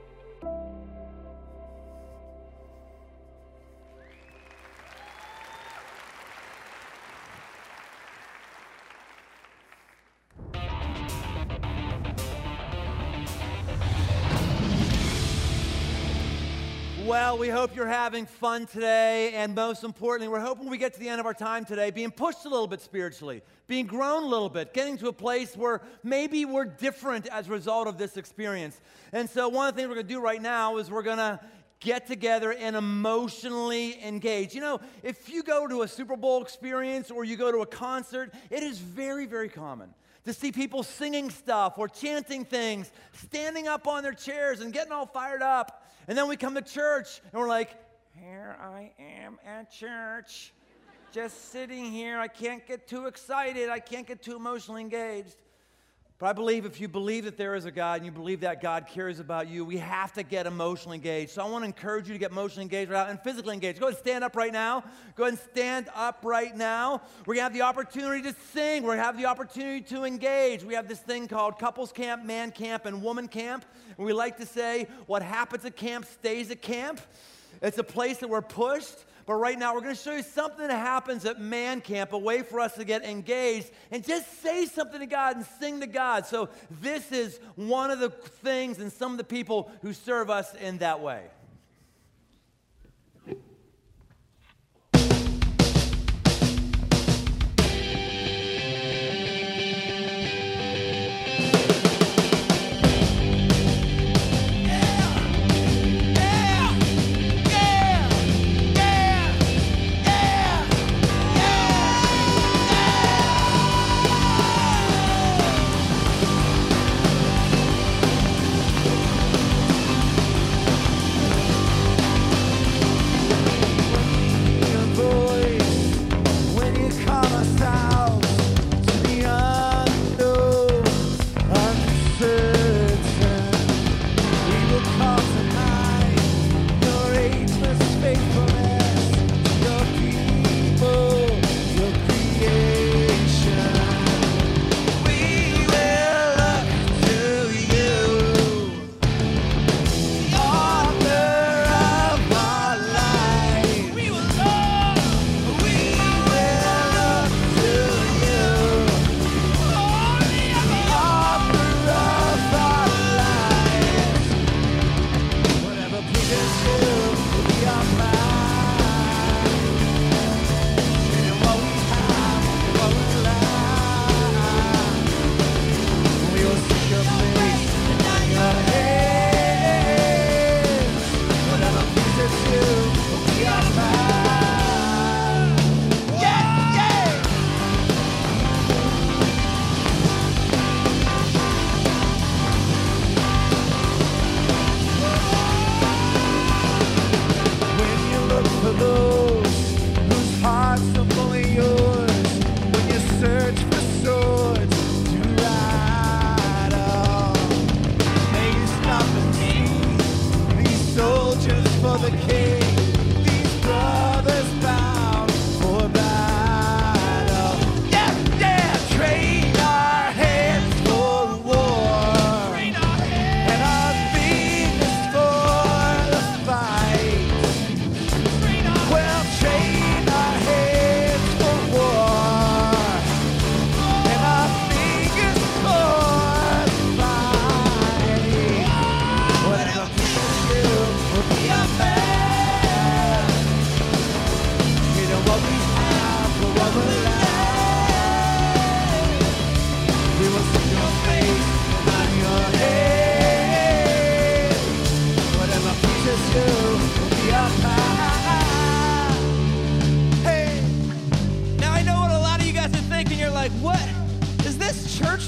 Well, we hope you're having fun today, and most importantly, we're hoping we get to the end of our time today being pushed a little bit spiritually, being grown a little bit, getting to a place where maybe we're different as a result of this experience. And so one of the things we're going to do right now is we're going to get together and emotionally engage. You know, if you go to a Super Bowl experience or you go to a concert, it is very, very common to see people singing stuff or chanting things, standing up on their chairs and getting all fired up. And then we come to church and we're like, here I am at church, just sitting here. I can't get too excited. I can't get too emotionally engaged. But I believe if you believe that there is a God and you believe that God cares about you, we have to get emotionally engaged. So I want to encourage you to get emotionally engaged right now and physically engaged. Go ahead and stand up right now. Go ahead and stand up right now. We're going to have the opportunity to sing. We're going to have the opportunity to engage. We have this thing called couples camp, man camp, and woman camp. And we like to say what happens at camp stays at camp. It's a place that we're pushed. But right now, we're going to show you something that happens at Man Camp, a way for us to get engaged and just say something to God and sing to God. So this is one of the things and some of the people who serve us in that way.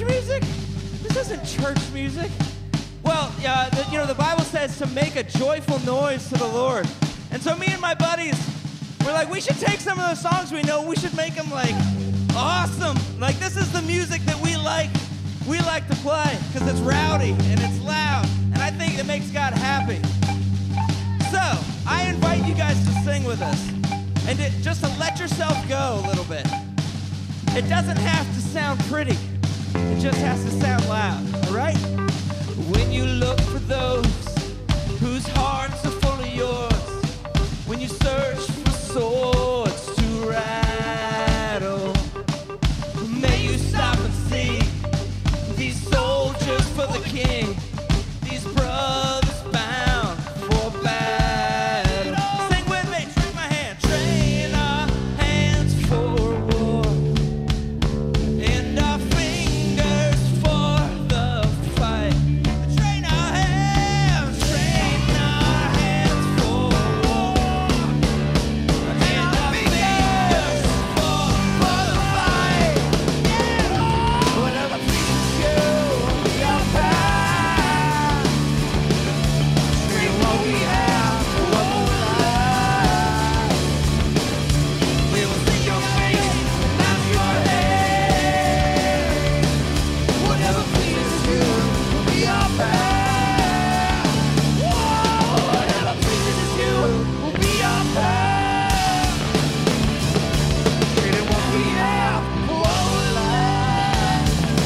church music? This isn't church music. Well, yeah, the, you know, the Bible says to make a joyful noise to the Lord. And so me and my buddies, we're like, we should take some of those songs we know, we should make them, like, awesome. Like, this is the music that we like, we like to play, because it's rowdy and it's loud, and I think it makes God happy. So, I invite you guys to sing with us, and to, just to let yourself go a little bit. It doesn't have to sound pretty, it just has to sound loud, all right? When you look for those whose hearts are full of yours, when you search for swords to rattle, may you stop and see these soldiers for the king, these brothers bound for battle. Sing with me, take my hand. Train our hands for war and our fingers for the fight. Train our hands, train our hands for war and our fingers for, for the fight. Yeah. Whatever pleases you, we are path. Train what we have for what we like. We will see your face and not your head. Whatever pleases you, we are path. Whatever pleases you, will be our path. Trading what we have for what we like.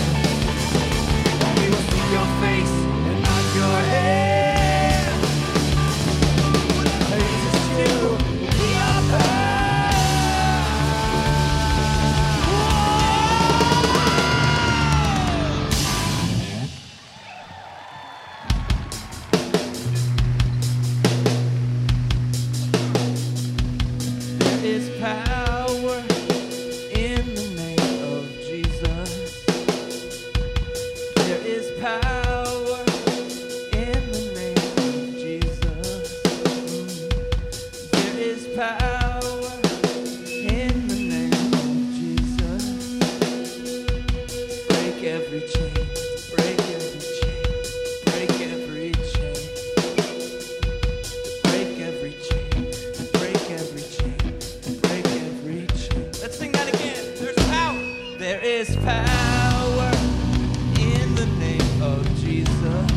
We will see your face and not your head. Whatever pleases you, will be our path. There is power in the name of Jesus. There is power in the name of Jesus. There is power in the name of Jesus. Break every chain, break every chain, break every chain. Break every chain, break every chain, break every chain. Let's sing that again. There's power. There is power in the name of Jesus.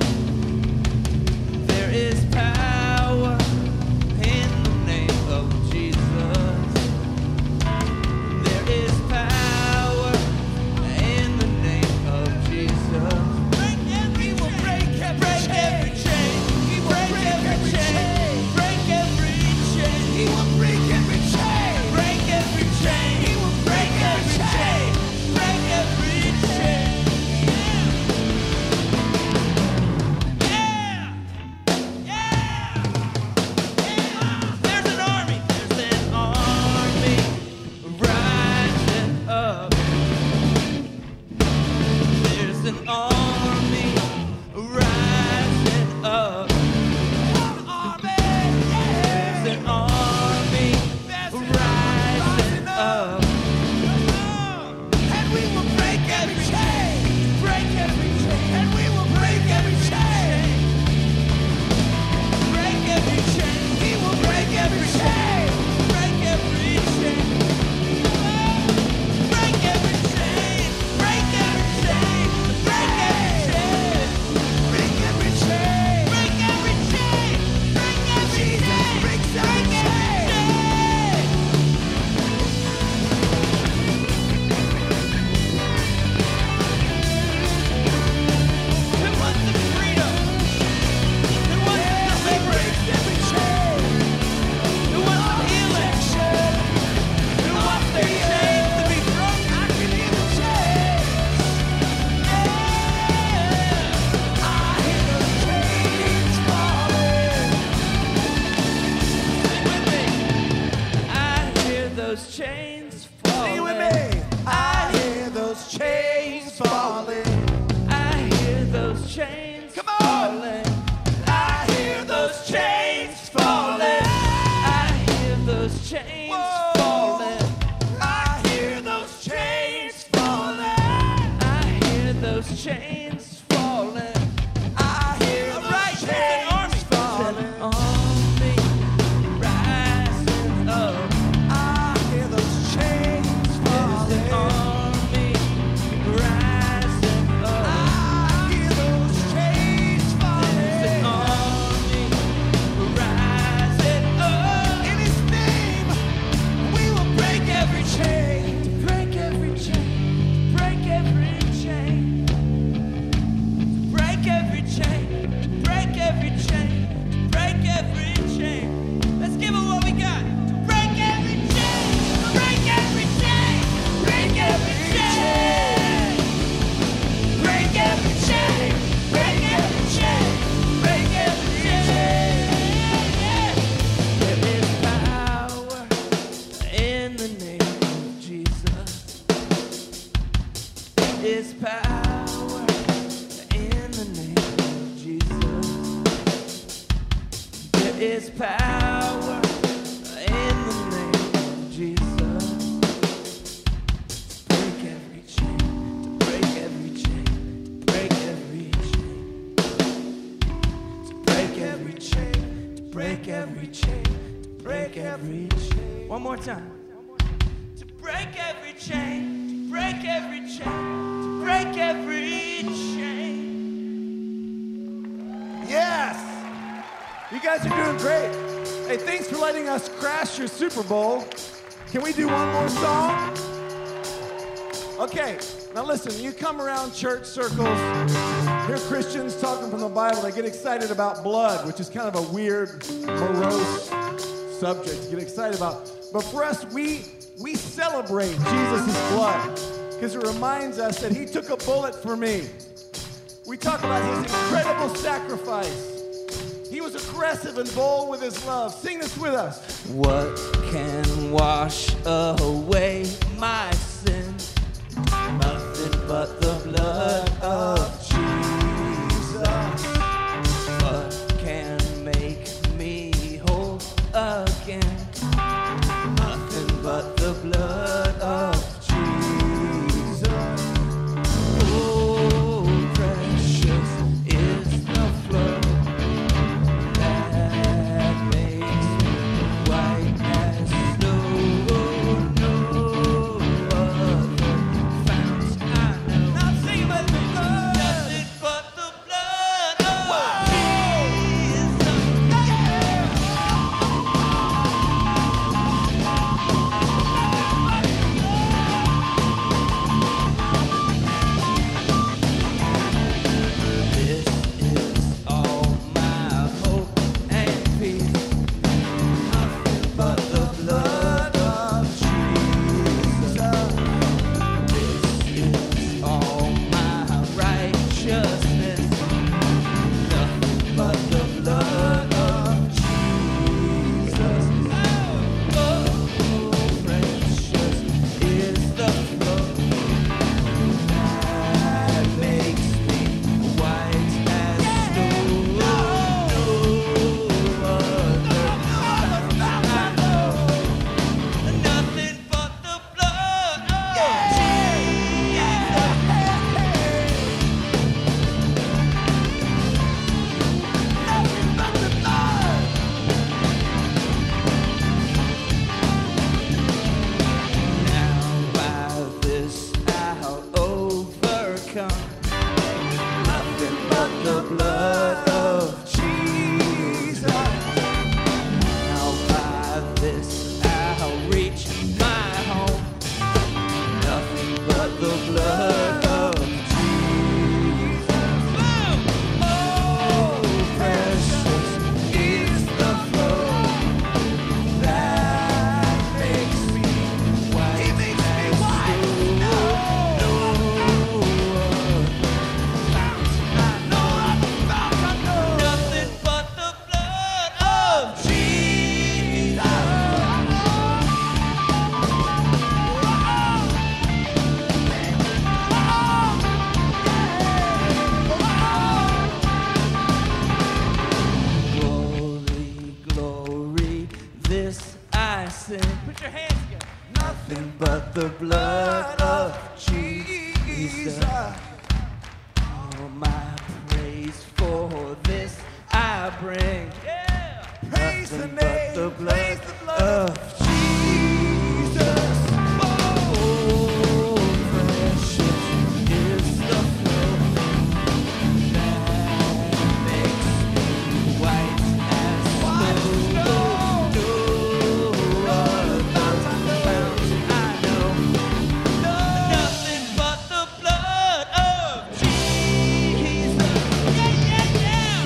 There is power in the name of Jesus. There is power in the name of Jesus. Break every, we will break every, break every chain. We will break every chain. Break every chain. He will break every chain. Break every chain. He will break every chain. Break every those chains falling. I hear those right, chains falling on me, rising up. I hear those chains falling on me, rising up. I hear those chains falling on me, rising up. In His name, we will break every chain, break every chain, break every chain, break every chain, break every chain, break every chain. Let's give it what we got. Break every chain, break every chain, break every chain, break every chain, break every chain, break every chain. There is power in the name of Jesus. There is power in the name of Jesus. There is power in the name of Jesus. Break every chain, to break every chain, to break every chain. To break every chain, to break every chain, to break every chain. One more time. To break every chain, to break every chain, to break every chain. Yes! You guys are doing great. Hey, thanks for letting us crash your Super Bowl. Can we do one more song? Okay, now listen, you come around church circles, hear Christians talking from the Bible, they get excited about blood, which is kind of a weird, morose subject to get excited about. But for us, we, we celebrate Jesus' blood because it reminds us that He took a bullet for me. We talk about His incredible sacrifice. He was aggressive and bold with His love. Sing this with us. What can wash away my sin? Nothing but the blood of Jesus. What can make me whole again? Nothing but the blood of Jesus. Oh, precious is the flow that makes me white as snow. No, the blood of Jesus. Oh, precious is the flow that makes me white as snow. No other fountain I know. Nothing but the blood of Jesus. Yeah, yeah, yeah.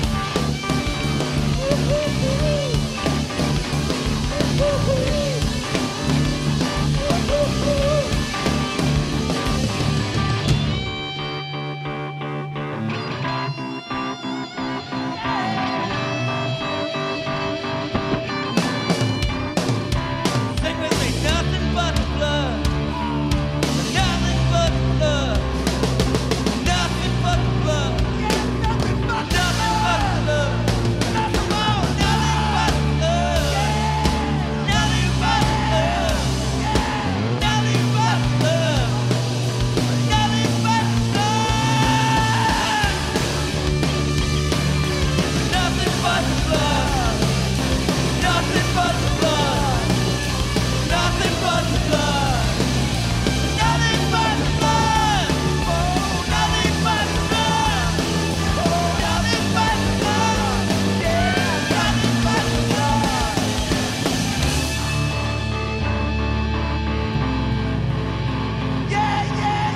Sing with me, nothing but the blood. Nothing but the blood. Nothing but the blood. Nothing but the blood. Nothing more. Nothing but the blood. Nothing but the blood. Nothing but the blood. Nothing but the blood. Nothing but the blood. Nothing but the blood. Nothing but the blood. Nothing but the blood. Oh, nothing but the blood. Oh, nothing but the blood. Yeah, nothing but the blood. Yeah, yeah.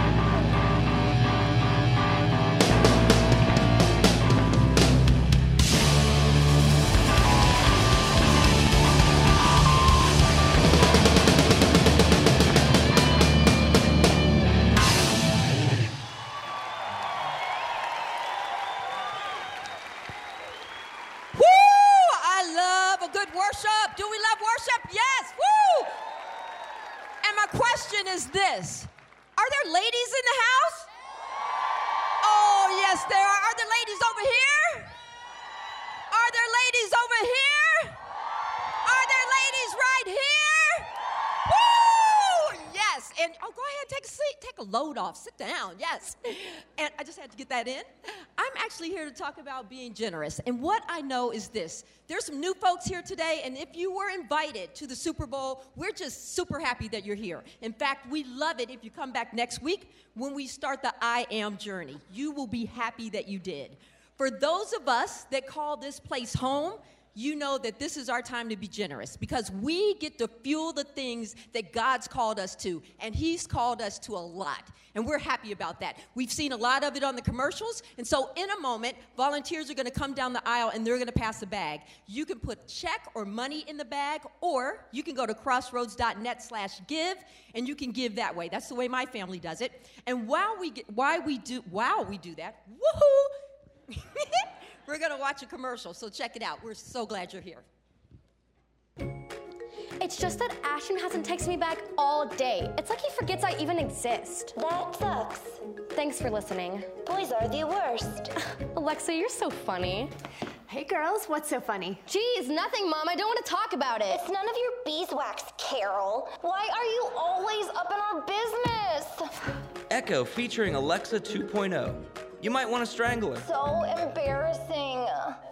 Woo! I love a good worship. Do we love worship? Yes. Woo! And my question is this. Are there ladies in the house? Oh, yes, there are. Are there ladies over here? Are there ladies over here? Are there ladies right here? Woo! Yes. And oh, go ahead, take a seat, take a load off, sit down. Yes. And I just had to get that in. I'm actually here to talk about being generous. And what I know is this. There's some new folks here today, and if you were invited to the Super Bowl, we're just super happy that you're here. In fact, we love it if you come back next week when we start the I Am journey. You will be happy that you did. For those of us that call this place home, you know that this is our time to be generous because we get to fuel the things that God's called us to, and He's called us to a lot, and we're happy about that. We've seen a lot of it on the commercials, and so in a moment, volunteers are going to come down the aisle, and they're going to pass a bag. You can put check or money in the bag, or you can go to crossroads.net slash give, and you can give that way. That's the way my family does it. And while we get, why we do, while we do that, woohoo! We're going to watch a commercial, so check it out. We're so glad you're here. It's just that Ashton hasn't texted me back all day. It's like he forgets I even exist. That sucks. Thanks for listening. Boys are the worst. Alexa, you're so funny. Hey girls, what's so funny? Geez, nothing, Mom. I don't want to talk about it. It's none of your beeswax, Carol. Why are you always up in our business? Echo featuring Alexa two point oh. You might want to strangle her. So embarrassing.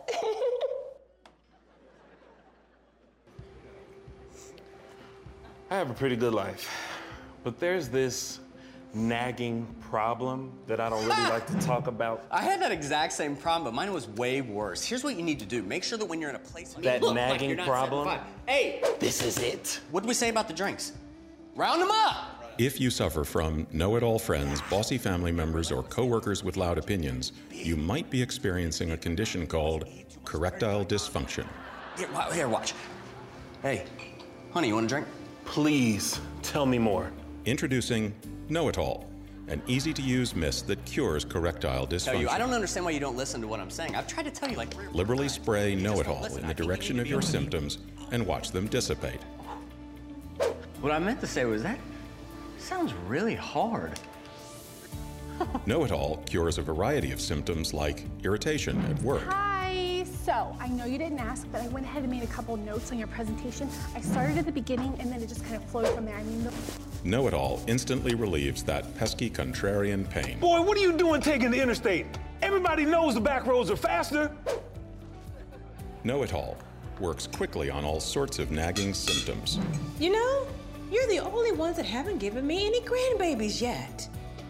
I have a pretty good life, but there's this nagging problem that I don't really like to talk about. I had that exact same problem, but mine was way worse. Here's what you need to do. Make sure that when you're in a place... That look nagging like you're not problem? satisfied. Hey, this is it. What did we say about the drinks? Round them up! If you suffer from know-it-all friends, bossy family members, or coworkers with loud opinions, you might be experiencing a condition called correctile dysfunction. Here, wa- here, watch. Hey, honey, you want a drink? Please, tell me more. Introducing Know-It-All, an easy-to-use mist that cures correctile dysfunction. Tell you, I don't understand why you don't listen to what I'm saying. I've tried to tell you, like... Liberally spray Know-It-All listen. in the direction of your symptoms and watch them dissipate. What I meant to say was that sounds really hard. Know-It-All cures a variety of symptoms like irritation at work, Hi. So, I know you didn't ask, but I went ahead and made a couple notes on your presentation. I started at the beginning, and then it just kind of flowed from there. I mean, the... Know-It-All instantly relieves that pesky contrarian pain. Boy, what are you doing taking the interstate? Everybody knows the back roads are faster. Know-It-All, works quickly on all sorts of nagging symptoms. You know, you're the only ones that haven't given me any grandbabies yet.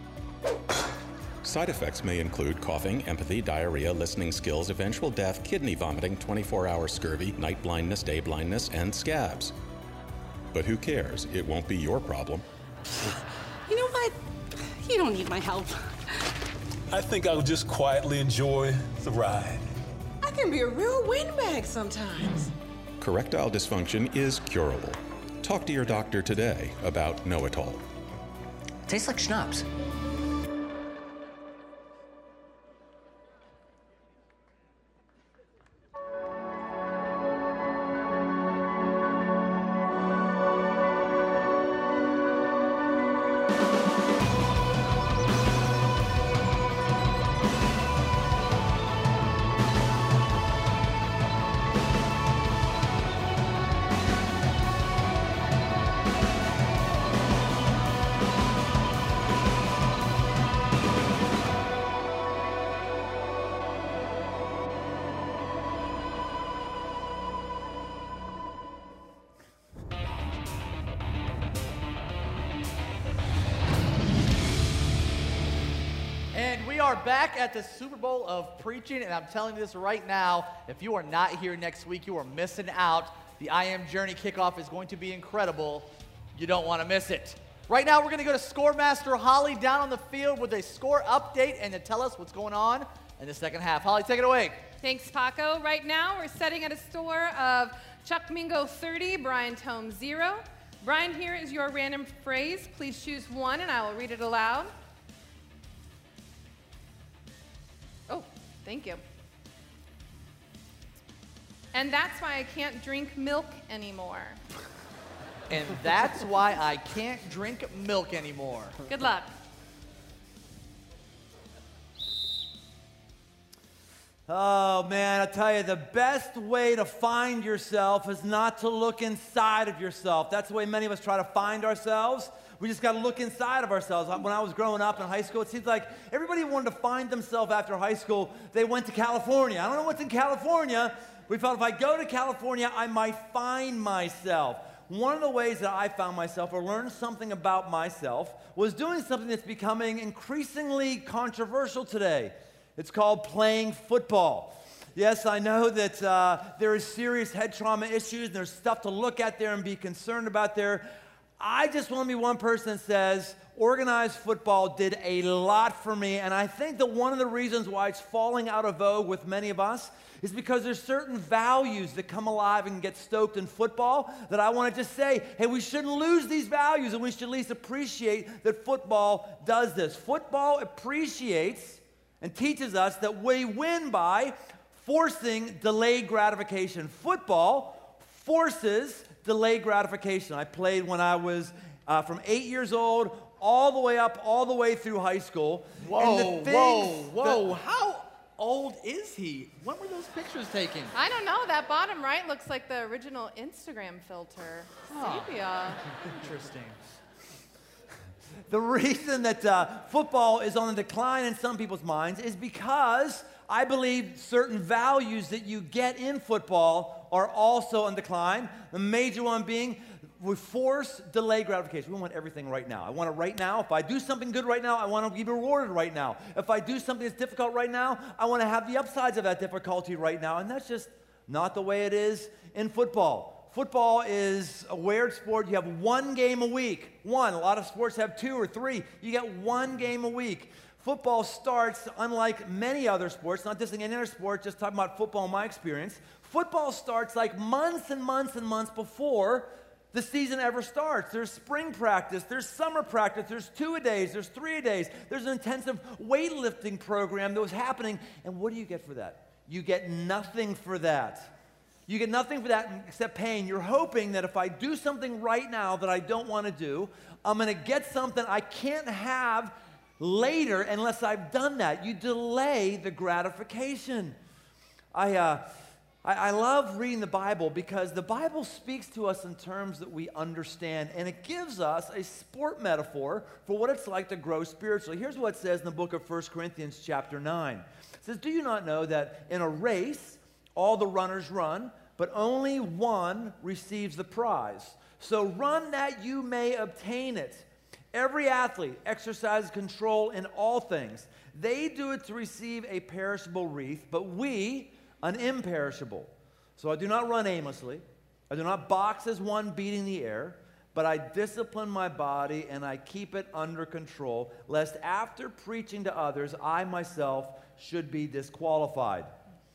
Side effects may include coughing, empathy, diarrhea, listening skills, eventual death, kidney vomiting, twenty-four hour scurvy, night blindness, day blindness, and scabs. But who cares? It won't be your problem. You know what? You don't need my help. I think I'll just quietly enjoy the ride. I can be a real windbag sometimes. Correctile dysfunction is curable. Talk to your doctor today about Know-It-All. Tastes like schnapps. We are back at the Super Bowl of preaching, and I'm telling you this right now, if you are not here next week, you are missing out. The I Am Journey kickoff is going to be incredible. You don't want to miss it. Right now, we're going to go to Score Master Holly down on the field with a score update and to tell us what's going on in the second half. Holly, take it away. Thanks, Paco. Right now, we're setting at a score of Chuck Mingo thirty, Brian Tome zero. Brian, here is your random phrase. Please choose one, and I will read it aloud. Oh, thank you. And that's why I can't drink milk anymore. And that's why I can't drink milk anymore. Good luck. Oh man, I tell you, the best way to find yourself is not to look inside of yourself. That's the way many of us try to find ourselves. We just got to look inside of ourselves. When I was growing up in high school, it seems like everybody wanted to find themselves after high school. They went to California. I don't know what's in California. We felt if I go to California, I might find myself. One of the ways that I found myself or learned something about myself was doing something that's becoming increasingly controversial today. It's called playing football. Yes, I know that uh, there is serious head trauma issues, and there's stuff to look at there and be concerned about there. I just want to be one person that says organized football did a lot for me, and I think that one of the reasons why it's falling out of vogue with many of us is because there's certain values that come alive and get stoked in football that I want to just say, hey, we shouldn't lose these values, and we should at least appreciate that football does this. Football appreciates and teaches us that we win by forcing delayed gratification. Football forces delayed gratification. I played when I was uh, from eight years old all the way up, all the way through high school. Whoa, whoa, whoa. How old is he? When were those pictures taken? I don't know. That bottom right looks like the original Instagram filter. Huh. Sepia. Interesting. The reason that uh, football is on the decline in some people's minds is because I believe certain values that you get in football are also on decline. The major one being we force delayed gratification. We want everything right now. I want it right now. If I do something good right now, I want to be rewarded right now. If I do something that's difficult right now, I want to have the upsides of that difficulty right now. And that's just not the way it is in football. Football is a weird sport. You have one game a week. One. A lot of sports have two or three. You get one game a week. Football starts, unlike many other sports, not dissing any other sport, just talking about football in my experience. Football starts like months and months and months before the season ever starts. There's spring practice, there's summer practice, there's two-a-days, there's three-a-days, there's an intensive weightlifting program that was happening. And what do you get for that? You get nothing for that. You get nothing for that except pain. You're hoping that if I do something right now that I don't want to do, I'm going to get something I can't have later unless I've done that. You delay the gratification. I, uh, I, I love reading the Bible because the Bible speaks to us in terms that we understand, and it gives us a sport metaphor for what it's like to grow spiritually. Here's what it says in the book of First Corinthians chapter nine. It says, do you not know that in a race all the runners run, but only one receives the prize. So run that you may obtain it. Every athlete exercises control in all things. They do it to receive a perishable wreath, but we an imperishable. So I do not run aimlessly. I do not box as one beating the air, but I discipline my body and I keep it under control, lest after preaching to others, I myself should be disqualified.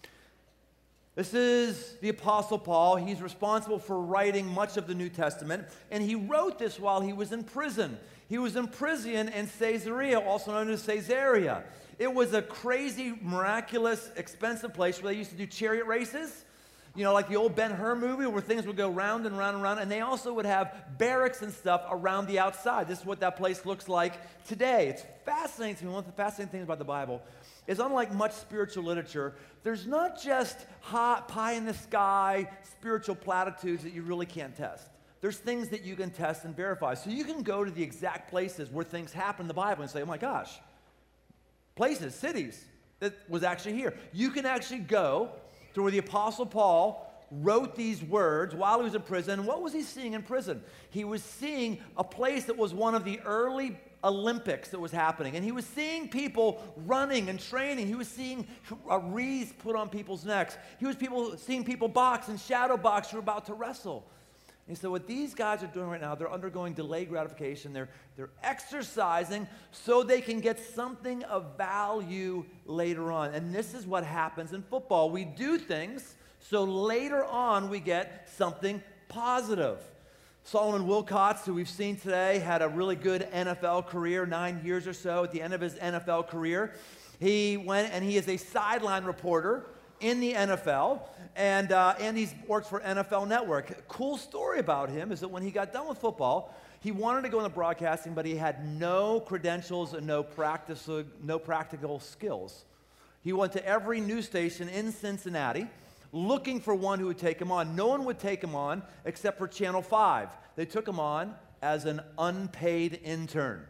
This is the Apostle Paul. He's responsible for writing much of the New Testament, and he wrote this while he was in prison. He was in prison in Caesarea, also known as Caesarea. It was a crazy, miraculous, expensive place where they used to do chariot races. You know, like the old Ben-Hur movie where things would go round and round and round, and they also would have barracks and stuff around the outside. This is what that place looks like today. It's fascinating to me. One of the fascinating things about the Bible is, unlike much spiritual literature, there's not just hot, pie-in-the-sky spiritual platitudes that you really can't test. There's things that you can test and verify. So you can go to the exact places where things happen in the Bible and say, oh my gosh, places, cities, that was actually here. You can actually go to where the Apostle Paul wrote these words while he was in prison. What was he seeing in prison? He was seeing a place that was one of the early Olympics that was happening. And he was seeing people running and training. He was seeing a wreath put on people's necks. He was people, seeing people box and shadow box who were about to wrestle. And so what these guys are doing right now, they're undergoing delayed gratification. They're, they're exercising so they can get something of value later on. And this is what happens in football. We do things so later on we get something positive. Solomon Wilcots, who we've seen today, had a really good N F L career, nine years or so. At the end of his N F L career, he went and he is a sideline reporter in the N F L, and, uh, and he works for N F L Network. A cool story about him is that when he got done with football, he wanted to go into broadcasting, but he had no credentials and no, practice, no practical skills. He went to every news station in Cincinnati looking for one who would take him on. No one would take him on except for Channel five. They took him on as an unpaid intern.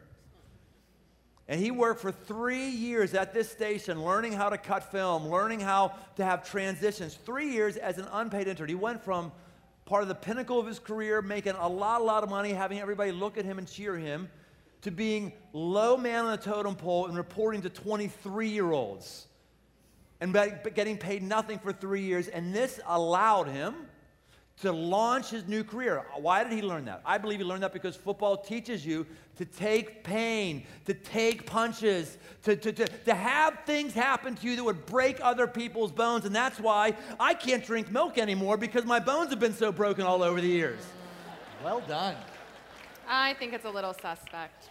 And he worked for three years at this station, learning how to cut film, learning how to have transitions. Three years as an unpaid intern. He went from part of the pinnacle of his career, making a lot, a lot of money, having everybody look at him and cheer him, to being low man on the totem pole and reporting to twenty-three-year-olds and getting paid nothing for three years. And this allowed him to launch his new career. Why did he learn that? I believe he learned that because football teaches you to take pain, to take punches, to, to, to, to have things happen to you that would break other people's bones. And that's why I can't drink milk anymore, because my bones have been so broken all over the years. Well done. I think it's a little suspect.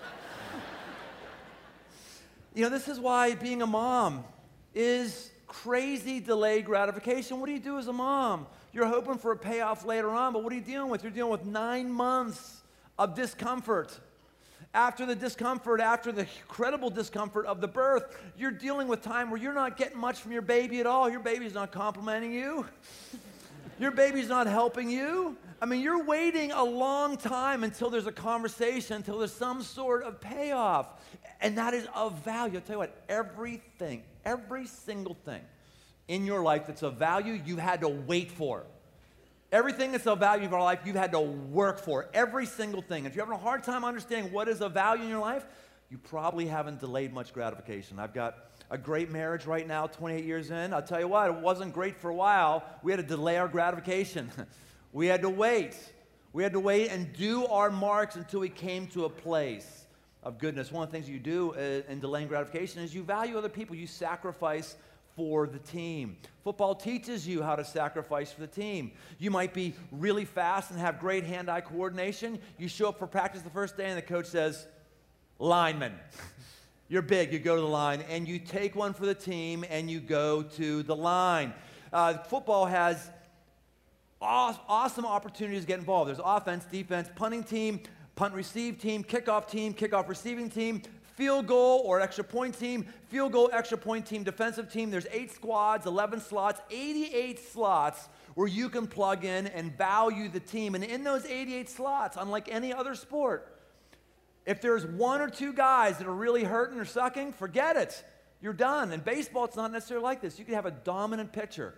You know, this is why being a mom is crazy delayed gratification. What do you do as a mom? You're hoping for a payoff later on, but what are you dealing with? You're dealing with nine months of discomfort. After the discomfort, after the incredible discomfort of the birth, you're dealing with time where you're not getting much from your baby at all. Your baby's not complimenting you. Your baby's not helping you. I mean, you're waiting a long time until there's a conversation, until there's some sort of payoff. And that is of value. I'll tell you what, everything, every single thing in your life that's of value, you've had to wait for. Everything that's of value in your life, you've had to work for. Every single thing. If you're having a hard time understanding what is of value in your life, you probably haven't delayed much gratification. I've got a great marriage right now, twenty-eight years in. I'll tell you what, it wasn't great for a while. We had to delay our gratification. We had to wait. We had to wait and do our marks until we came to a place of goodness. One of the things you do in delaying gratification is you value other people. You sacrifice for the team. Football teaches you how to sacrifice for the team. You might be really fast and have great hand-eye coordination. You show up for practice the first day and the coach says, lineman. You're big, you go to the line, and you take one for the team and you go to the line. Uh, football has aw- awesome opportunities to get involved. There's offense, defense, punting team, punt receive team, kickoff team, kickoff receiving team, field goal or extra point team, field goal, extra point team, defensive team. There's eight squads, eleven slots, eighty-eight slots where you can plug in and value the team. And in those eighty-eight slots, unlike any other sport, if there's one or two guys that are really hurting or sucking, forget it. You're done. In baseball, it's not necessarily like this. You can have a dominant pitcher,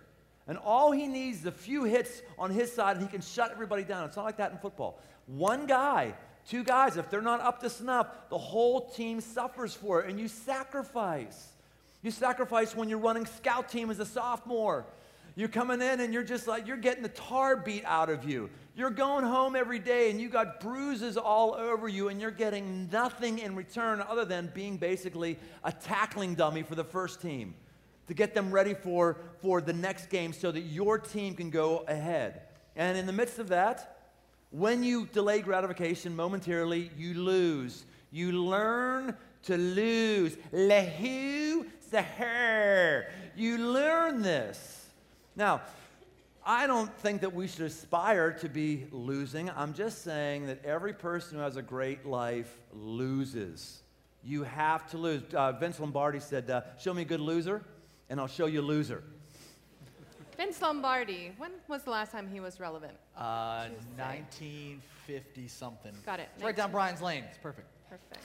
And all he needs is a few hits on his side, and he can shut everybody down. It's not like that in football. One guy, two guys, if they're not up to snuff, the whole team suffers for it, and you sacrifice. You sacrifice when you're running scout team as a sophomore. You're coming in and you're just like, you're getting the tar beat out of you. You're going home every day and you got bruises all over you and you're getting nothing in return other than being basically a tackling dummy for the first team to get them ready for, for the next game so that your team can go ahead. And in the midst of that, when you delay gratification momentarily, you lose. You learn to lose. Lehu Seher. You learn this. Now, I don't think that we should aspire to be losing. I'm just saying that every person who has a great life loses. You have to lose. Uh, Vince Lombardi said, uh, show me a good loser, and I'll show you a loser. Vince Lombardi, when was the last time he was relevant? Uh, nineteen fifty something. Got it. It's right down Brian's lane. It's perfect. Perfect.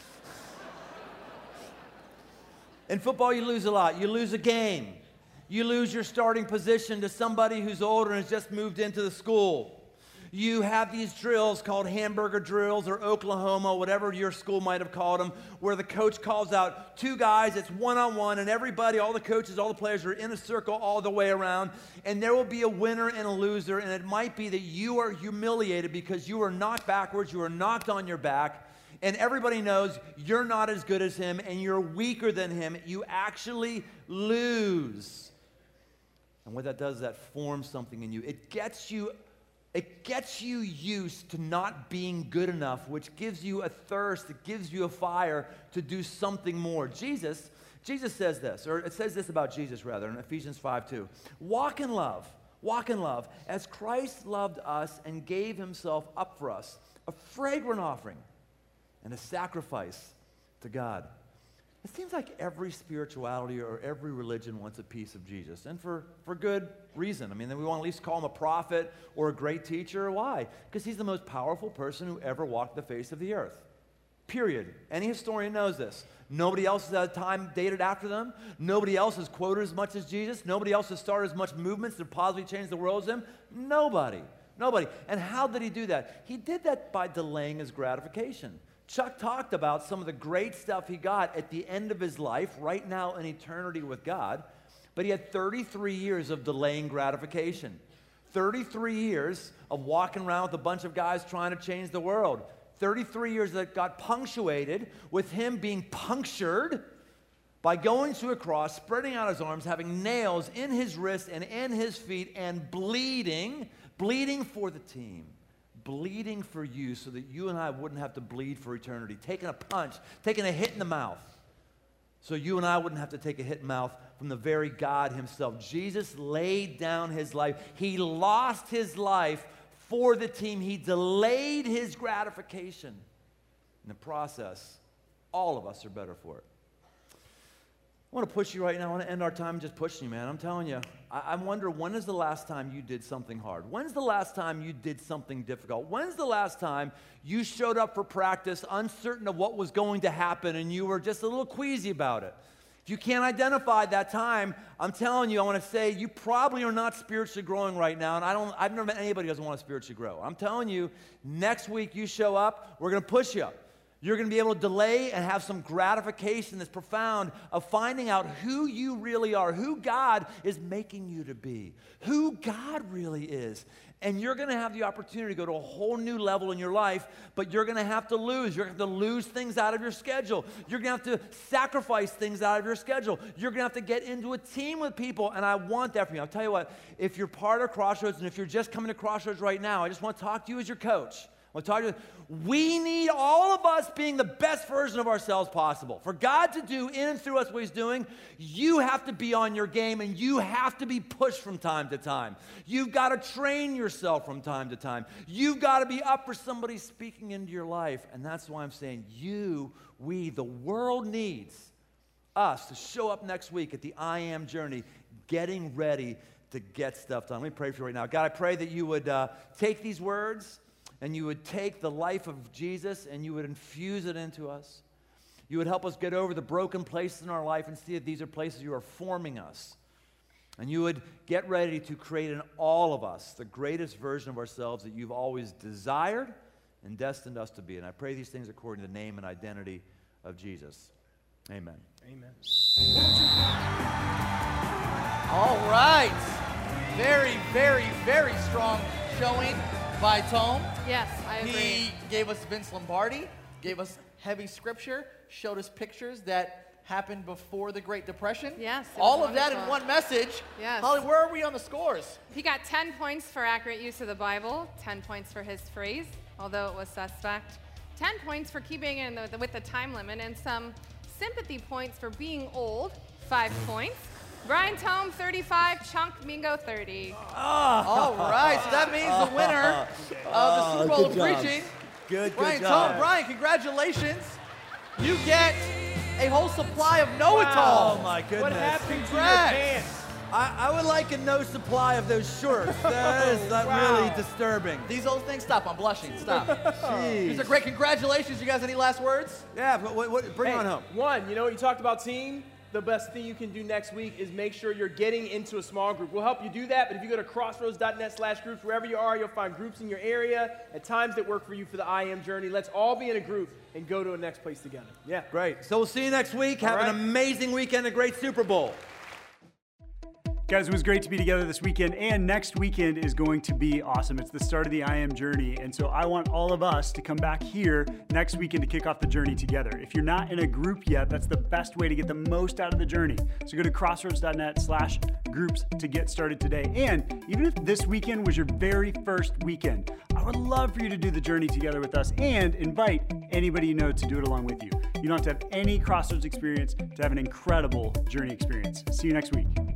In football, you lose a lot. You lose a game. You lose your starting position to somebody who's older and has just moved into the school. You have these drills called hamburger drills or Oklahoma, whatever your school might have called them, where the coach calls out two guys, it's one-on-one, and everybody, all the coaches, all the players are in a circle all the way around, and there will be a winner and a loser, and it might be that you are humiliated because you are knocked backwards, you are knocked on your back, and everybody knows you're not as good as him, and you're weaker than him. You actually lose. And what that does is that forms something in you. It gets you, it gets you used to not being good enough, which gives you a thirst, it gives you a fire to do something more. Jesus, Jesus says this, or it says this about Jesus rather, in Ephesians five two. Walk in love, walk in love, as Christ loved us and gave himself up for us, a fragrant offering and a sacrifice to God. It seems like every spirituality or every religion wants a piece of Jesus, and for, for good reason. I mean, we want to at least call him a prophet or a great teacher. Why? Because he's the most powerful person who ever walked the face of the earth. Period. Any historian knows this. Nobody else has had time dated after them. Nobody else has quoted as much as Jesus. Nobody else has started as much movements to positively change the world as him. Nobody. Nobody. And how did he do that? He did that by delaying his gratification. Chuck talked about some of the great stuff he got at the end of his life, right now in eternity with God, but he had thirty-three years of delaying gratification. thirty-three years of walking around with a bunch of guys trying to change the world. thirty-three years that got punctuated with him being punctured by going to a cross, spreading out his arms, having nails in his wrists and in his feet, and bleeding, bleeding for the team. Bleeding for you so that you and I wouldn't have to bleed for eternity. Taking a punch, taking a hit in the mouth so you and I wouldn't have to take a hit in the mouth from the very God himself. Jesus laid down his life. He lost his life for the team. He delayed his gratification. In the process, all of us are better for it. I want to push you right now. I want to end our time just pushing you, man. I'm telling you, I, I wonder, when is the last time you did something hard? When's the last time you did something difficult? When's the last time you showed up for practice uncertain of what was going to happen and you were just a little queasy about it? If you can't identify that time, I'm telling you, I want to say you probably are not spiritually growing right now, and I don't, I've never met anybody who doesn't want to spiritually grow. I'm telling you, next week you show up, we're going to push you. You're going to be able to delay and have some gratification that's profound of finding out who you really are, who God is making you to be, who God really is. And you're going to have the opportunity to go to a whole new level in your life, but you're going to have to lose. You're going to have to lose things out of your schedule. You're going to have to sacrifice things out of your schedule. You're going to have to get into a team with people, and I want that from you. I'll tell you what, if you're part of Crossroads, and if you're just coming to Crossroads right now, I just want to talk to you as your coach. I want to talk to you. We need all of us being the best version of ourselves possible. For God to do in and through us what he's doing, you have to be on your game, and you have to be pushed from time to time. You've got to train yourself from time to time. You've got to be up for somebody speaking into your life. And that's why I'm saying you, we, the world needs us to show up next week at the I Am Journey, getting ready to get stuff done. Let me pray for you right now. God, I pray that you would uh, take these words and you would take the life of Jesus and you would infuse it into us. You would help us get over the broken places in our life and see that these are places you are forming us. And you would get ready to create in all of us the greatest version of ourselves that you've always desired and destined us to be. And I pray these things according to the name and identity of Jesus. Amen. Amen. All right. Very, very, very strong showing by Tome. Yes, I agree. He gave us Vince Lombardi, gave us heavy scripture, showed us pictures that happened before the Great Depression. Yes. it All was of that in wonderful. one message. Yes. Holly, where are we on the scores? He got ten points for accurate use of the Bible, ten points for his phrase, although it was suspect, ten points for keeping in the, with the time limit, and some sympathy points for being old, five points. Brian Tome, thirty-five, Chunk Mingo, thirty. Oh. All right, so that means the winner of the Super Bowl of Preaching, Good, Brian good job. Tome. Brian, congratulations. You get a whole supply of Know-It-All. Wow. Oh, my goodness. What happened to your Congrats. pants? I, I would like a no supply of those shorts. That is not Wow. really disturbing. These old things, stop, I'm blushing, stop. Jeez. These are great, congratulations. You guys, any last words? Yeah, but what, what, bring Hey, it on home. One, you know what you talked about team? The best thing you can do next week is make sure you're getting into a small group. We'll help you do that, but if you go to crossroads.net slash groups, wherever you are, you'll find groups in your area at times that work for you for the I Am journey. Let's all be in a group and go to a next place together. Yeah. Great. So we'll see you next week. All Have right. an amazing weekend, a great Super Bowl. Guys, it was great to be together this weekend, and next weekend is going to be awesome. It's the start of the I Am journey, and so I want all of us to come back here next weekend to kick off the journey together. If you're not in a group yet, that's the best way to get the most out of the journey. So go to crossroads.net slash groups to get started today. And even if this weekend was your very first weekend, I would love for you to do the journey together with us and invite anybody you know to do it along with you. You don't have to have any Crossroads experience to have an incredible journey experience. See you next week.